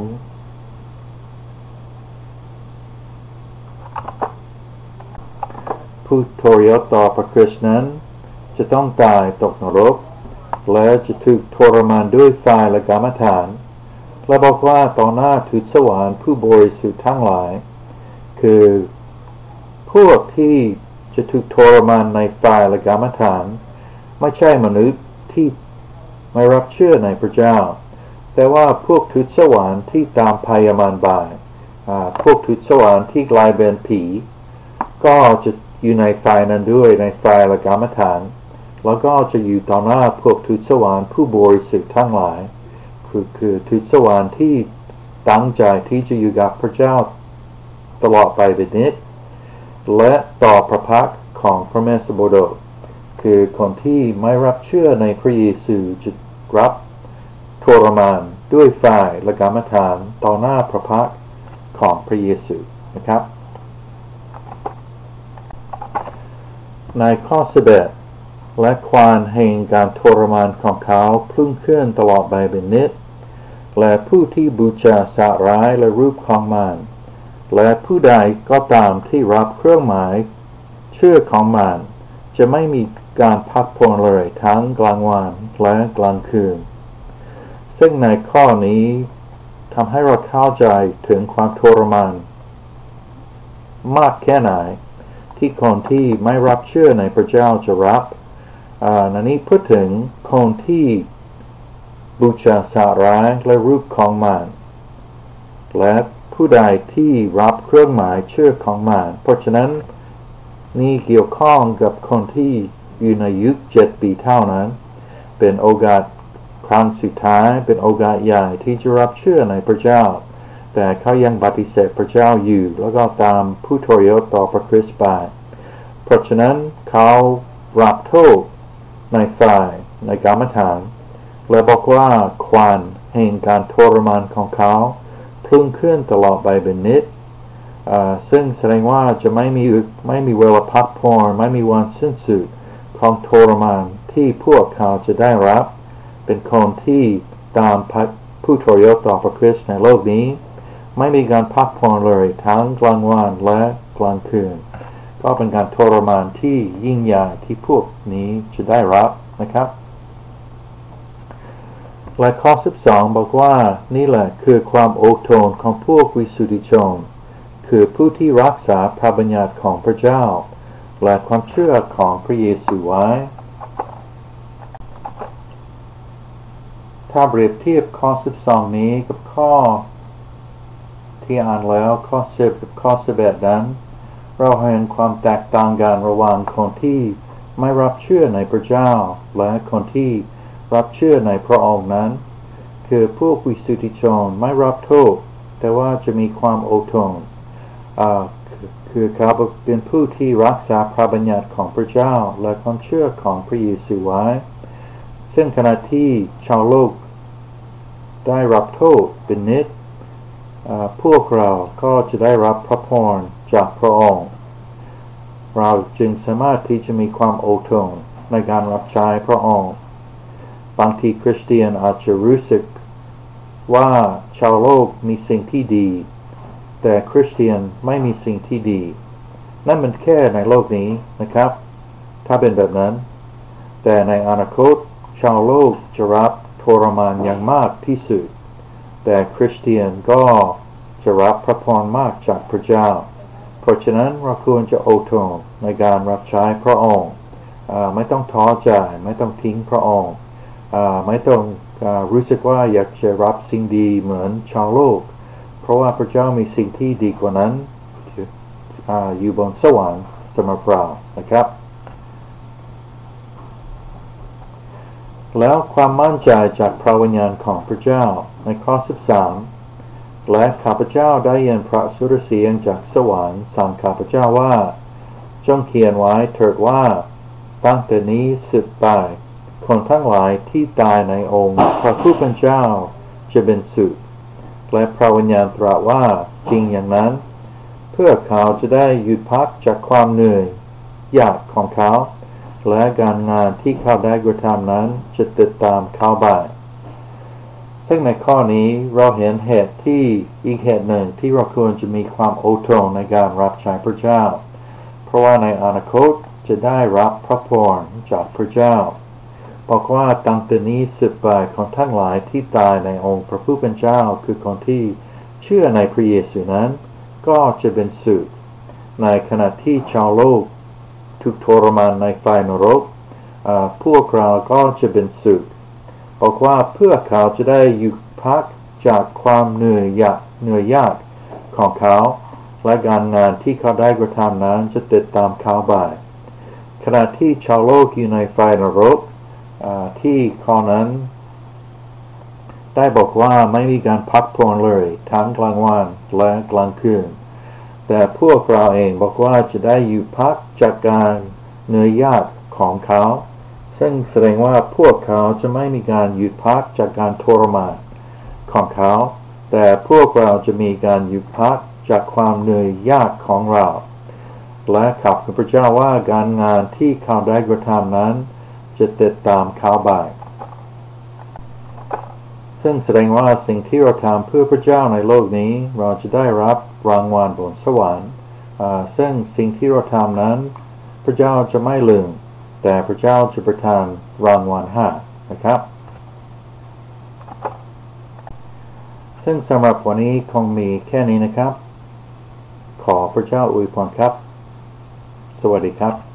ผู้ทรยศต่อพระคริสต์นั้นจะต้องตายตกนรกและจะถูกทรมานด้วยไฟและกรรมฐานและบอกว่าต่อหน้าทูตสวรรค์ผู้บริสุทธิ์ทั้งหลายคือพวกที่จะถูกทรมานในไฟและกรรมฐานไม่ใช่มนุษย์ที่ไม่รับเชื่อในพระเจ้าแต่ว่าพวกทูตสวรรค์ที่ตามพยามารบ่ายพวกทูตสวรรค์ที่กลายเป็นผีก็จะอยู่ในไฟนั้นด้วยในไฟและกรรมฐานแล้วก็จะอยู่ต่อหน้าพวกทูตสวรรค์ผู้บริสุทธิ์ทั้งหลายคือทูตสวรรค์ที่ตั้งใจที่จะอยู่กับพระเจ้าตลอดไปเป็นนิจและต่อพระพักตร์ของพระเมสสโบดกคือคนที่ไม่รับเชื่อในพระเยซูจะรับทรมานด้วยไฟและกรรมฐานต่อหน้าพระพักตร์ของพระเยซูนะครับในข้อ11และความแห่งการทรมานของเขาพุ่งขึ้นตลอดไปเป็นนิจและผู้ที่บูชาสัตว์ร้ายและรูปของมันและผู้ใดก็ตามที่รับเครื่องหมายเชื่อของมันจะไม่มีการพักผ่อนเลยทั้งกลางวันและกลางคืนซึ่งในข้อนี้ทำให้เราเข้าใจถึงความทรมานมากแค่ไหนที่คนที่ไม่รับเชื่อในพระเจ้าจะรับนั่นนี้พูดถึงคนที่บูชาสัตว์ร้ายและรูปของมันและผู้ใดที่รับเครื่องหมายเชื่อของมันเพราะฉะนั้นนี่เกี่ยวข้องกับคนที่อยู่ในยุค7 ปีเท่านั้นเป็นโอกาสครั้งสุดท้ายเป็นโอกาสใหญ่ที่จะรับเชื่อในพระเจ้าแต่เขายังปฏิเสธพระเจ้าอยู่แล้วก็ตามผู้ทรยศต่อพระคริสต์ไปเพราะฉะนั้นเขารับโทษในฝ่ายในกรรมฐานและบอกว่าความแห่งการทรมานของเขาพุ่งขึ้นตลอดไปเป็นนิจซึ่งแสดงว่าจะไม่มีเวลาพักผ่อนไม่มีวันสิ้นสุดของทรมานที่พวกเขาจะได้รับเป็นคนที่ตามผู้ทรยศต่อพระคริสต์ในโลกนี้ไม่มีการพักผ่อนเลยทั้งกลางวันและกลางคืนก็เป็นการทรมานที่ยิ่งใหญ่ที่พวกนี้จะได้รับนะครับและข้อ12บอกว่านี่แหละคือความอดทนของพวกวิสุทธิชนคือผู้ที่รักษาพระบัญญัติของพระเจ้าและความเชื่อของพระเยซูไว้ถ้าเปรียบเทียบข้อ12นี้กับข้อที่อ่านแล้วข้อ10กับข้อ11นั้นเราเห็นความแตกต่างกันระหว่างคนที่ไม่รับเชื่อในพระเจ้าและคนที่รับเชื่อในพระองค์นั้นคือพวกวิสุทธิชนไม่รับโทษแต่ว่าจะมีความอดทนคือเขาเป็นผู้ที่รักษาพระบัญญัติของพระเจ้าและความเชื่อของพระเยซูไว้ซึ่งขณะที่ชาวโลกได้รับโทษเป็นนิจพวกเราก็จะได้รับพระพรจากพระองค์เราจึงสามารถที่จะมีความอดทนในการรับใช้พระองค์บางทีคริสเตียนอาจจะรู้สึกว่าชาวโลกมีสิ่งที่ดีแต่คริสเตียนไม่มีสิ่งที่ดีนั่นมันแค่ในโลกนี้นะครับถ้าเป็นแบบนั้นแต่ในอนาคตชาวโลกจะรับทรมานอย่างมากที่สุดแต่คริสเตียนก็จะรับพระพรมากจากพระเจ้าเพราะฉะนั้นเราควรจะอดทนในการรับใช้พระองค์ไม่ต้องท้อใจไม่ต้องทิ้งพระองค์ไม่ต้องรู้สึกว่าอยากจะรับสิ่งดีเหมือนชาวโลกเพราะว่าพระเจ้ามีสิ่งที่ดีกว่านั้นอยู่บนสวรรค์สำหรับเรานะครับแล้วความมั่นใจจากพระวิญญาณของพระเจ้าในข้อ13และข้าพเจ้าได้ยินพระสุรเสียงจากสวรรค์สั่งข้าพเจ้าว่าจงเขียนไว้เถิดว่าตั้งแต่นี้สืบไปคนทั้งหลายที่ตายในองค์พระผู้เป็นเจ้าจะเป็นสุขและพระวิญญาณตรัสว่าจริงอย่างนั้นเพื่อเขาจะได้หยุดพักจากความเหนื่อยยากของเขาและการงานที่เขาได้กระทำนั้นจะติดตามเขาไปซึ่งในข้อนี้เราเห็นเหตุที่อีกเหตุหนึ่งที่เราควรจะมีความอดทนในการรับใช้พระเจ้าเพราะว่าในอนาคตจะได้รับพระพรจากพระเจ้าบอกว่าตั้งแต่นี้สืบไปคนทั้งหลายที่ตายในองค์พระผู้เป็นเจ้าคือคนที่เชื่อในพระเยซูนั้นก็จะเป็นสุขในขณะที่ชาวโลกถูกทรมานในไฟนรกพวกเราก็จะเป็นสุขบอกว่าเพื่อเขาจะได้หยุดพักจากความเหนื่อยยากของเขาและการงานที่เขาได้กระทำนั้นจะติดตามเขาไปขณะที่ชาวโลกอยู่ในไฟนรกที่ข้อนั้นได้บอกว่าไม่มีการพักผ่อนเลยทั้งกลางวันและกลางคืนแต่พวกเราเองบอกว่าจะได้อยู่พักจากการเหนื่อยยากของเขาซึ่งแสดงว่าพวกเขาจะไม่มีการหยุดพักจากการทรมานของเขาแต่พวกเราจะมีการหยุดพักจากความเหนื่อยยากของเราและขับพระเจ้าว่าการงานที่เขาได้กระทำนั้นจะติดตามเขาไปซึ่งแสดงว่าสิ่งที่เราทำเพื่อพระเจ้าในโลกนี้เราจะได้รับรางวัลบนสวรรค์ซึ่งสิ่งที่เราทำนั้นพระเจ้าจะไม่ลืมแต่พระเจ้าจะประทานรางวัลให้นะครับซึ่งสำหรับวันนี้คงมีแค่นี้นะครับขอพระเจ้าอวยพรครับสวัสดีครับ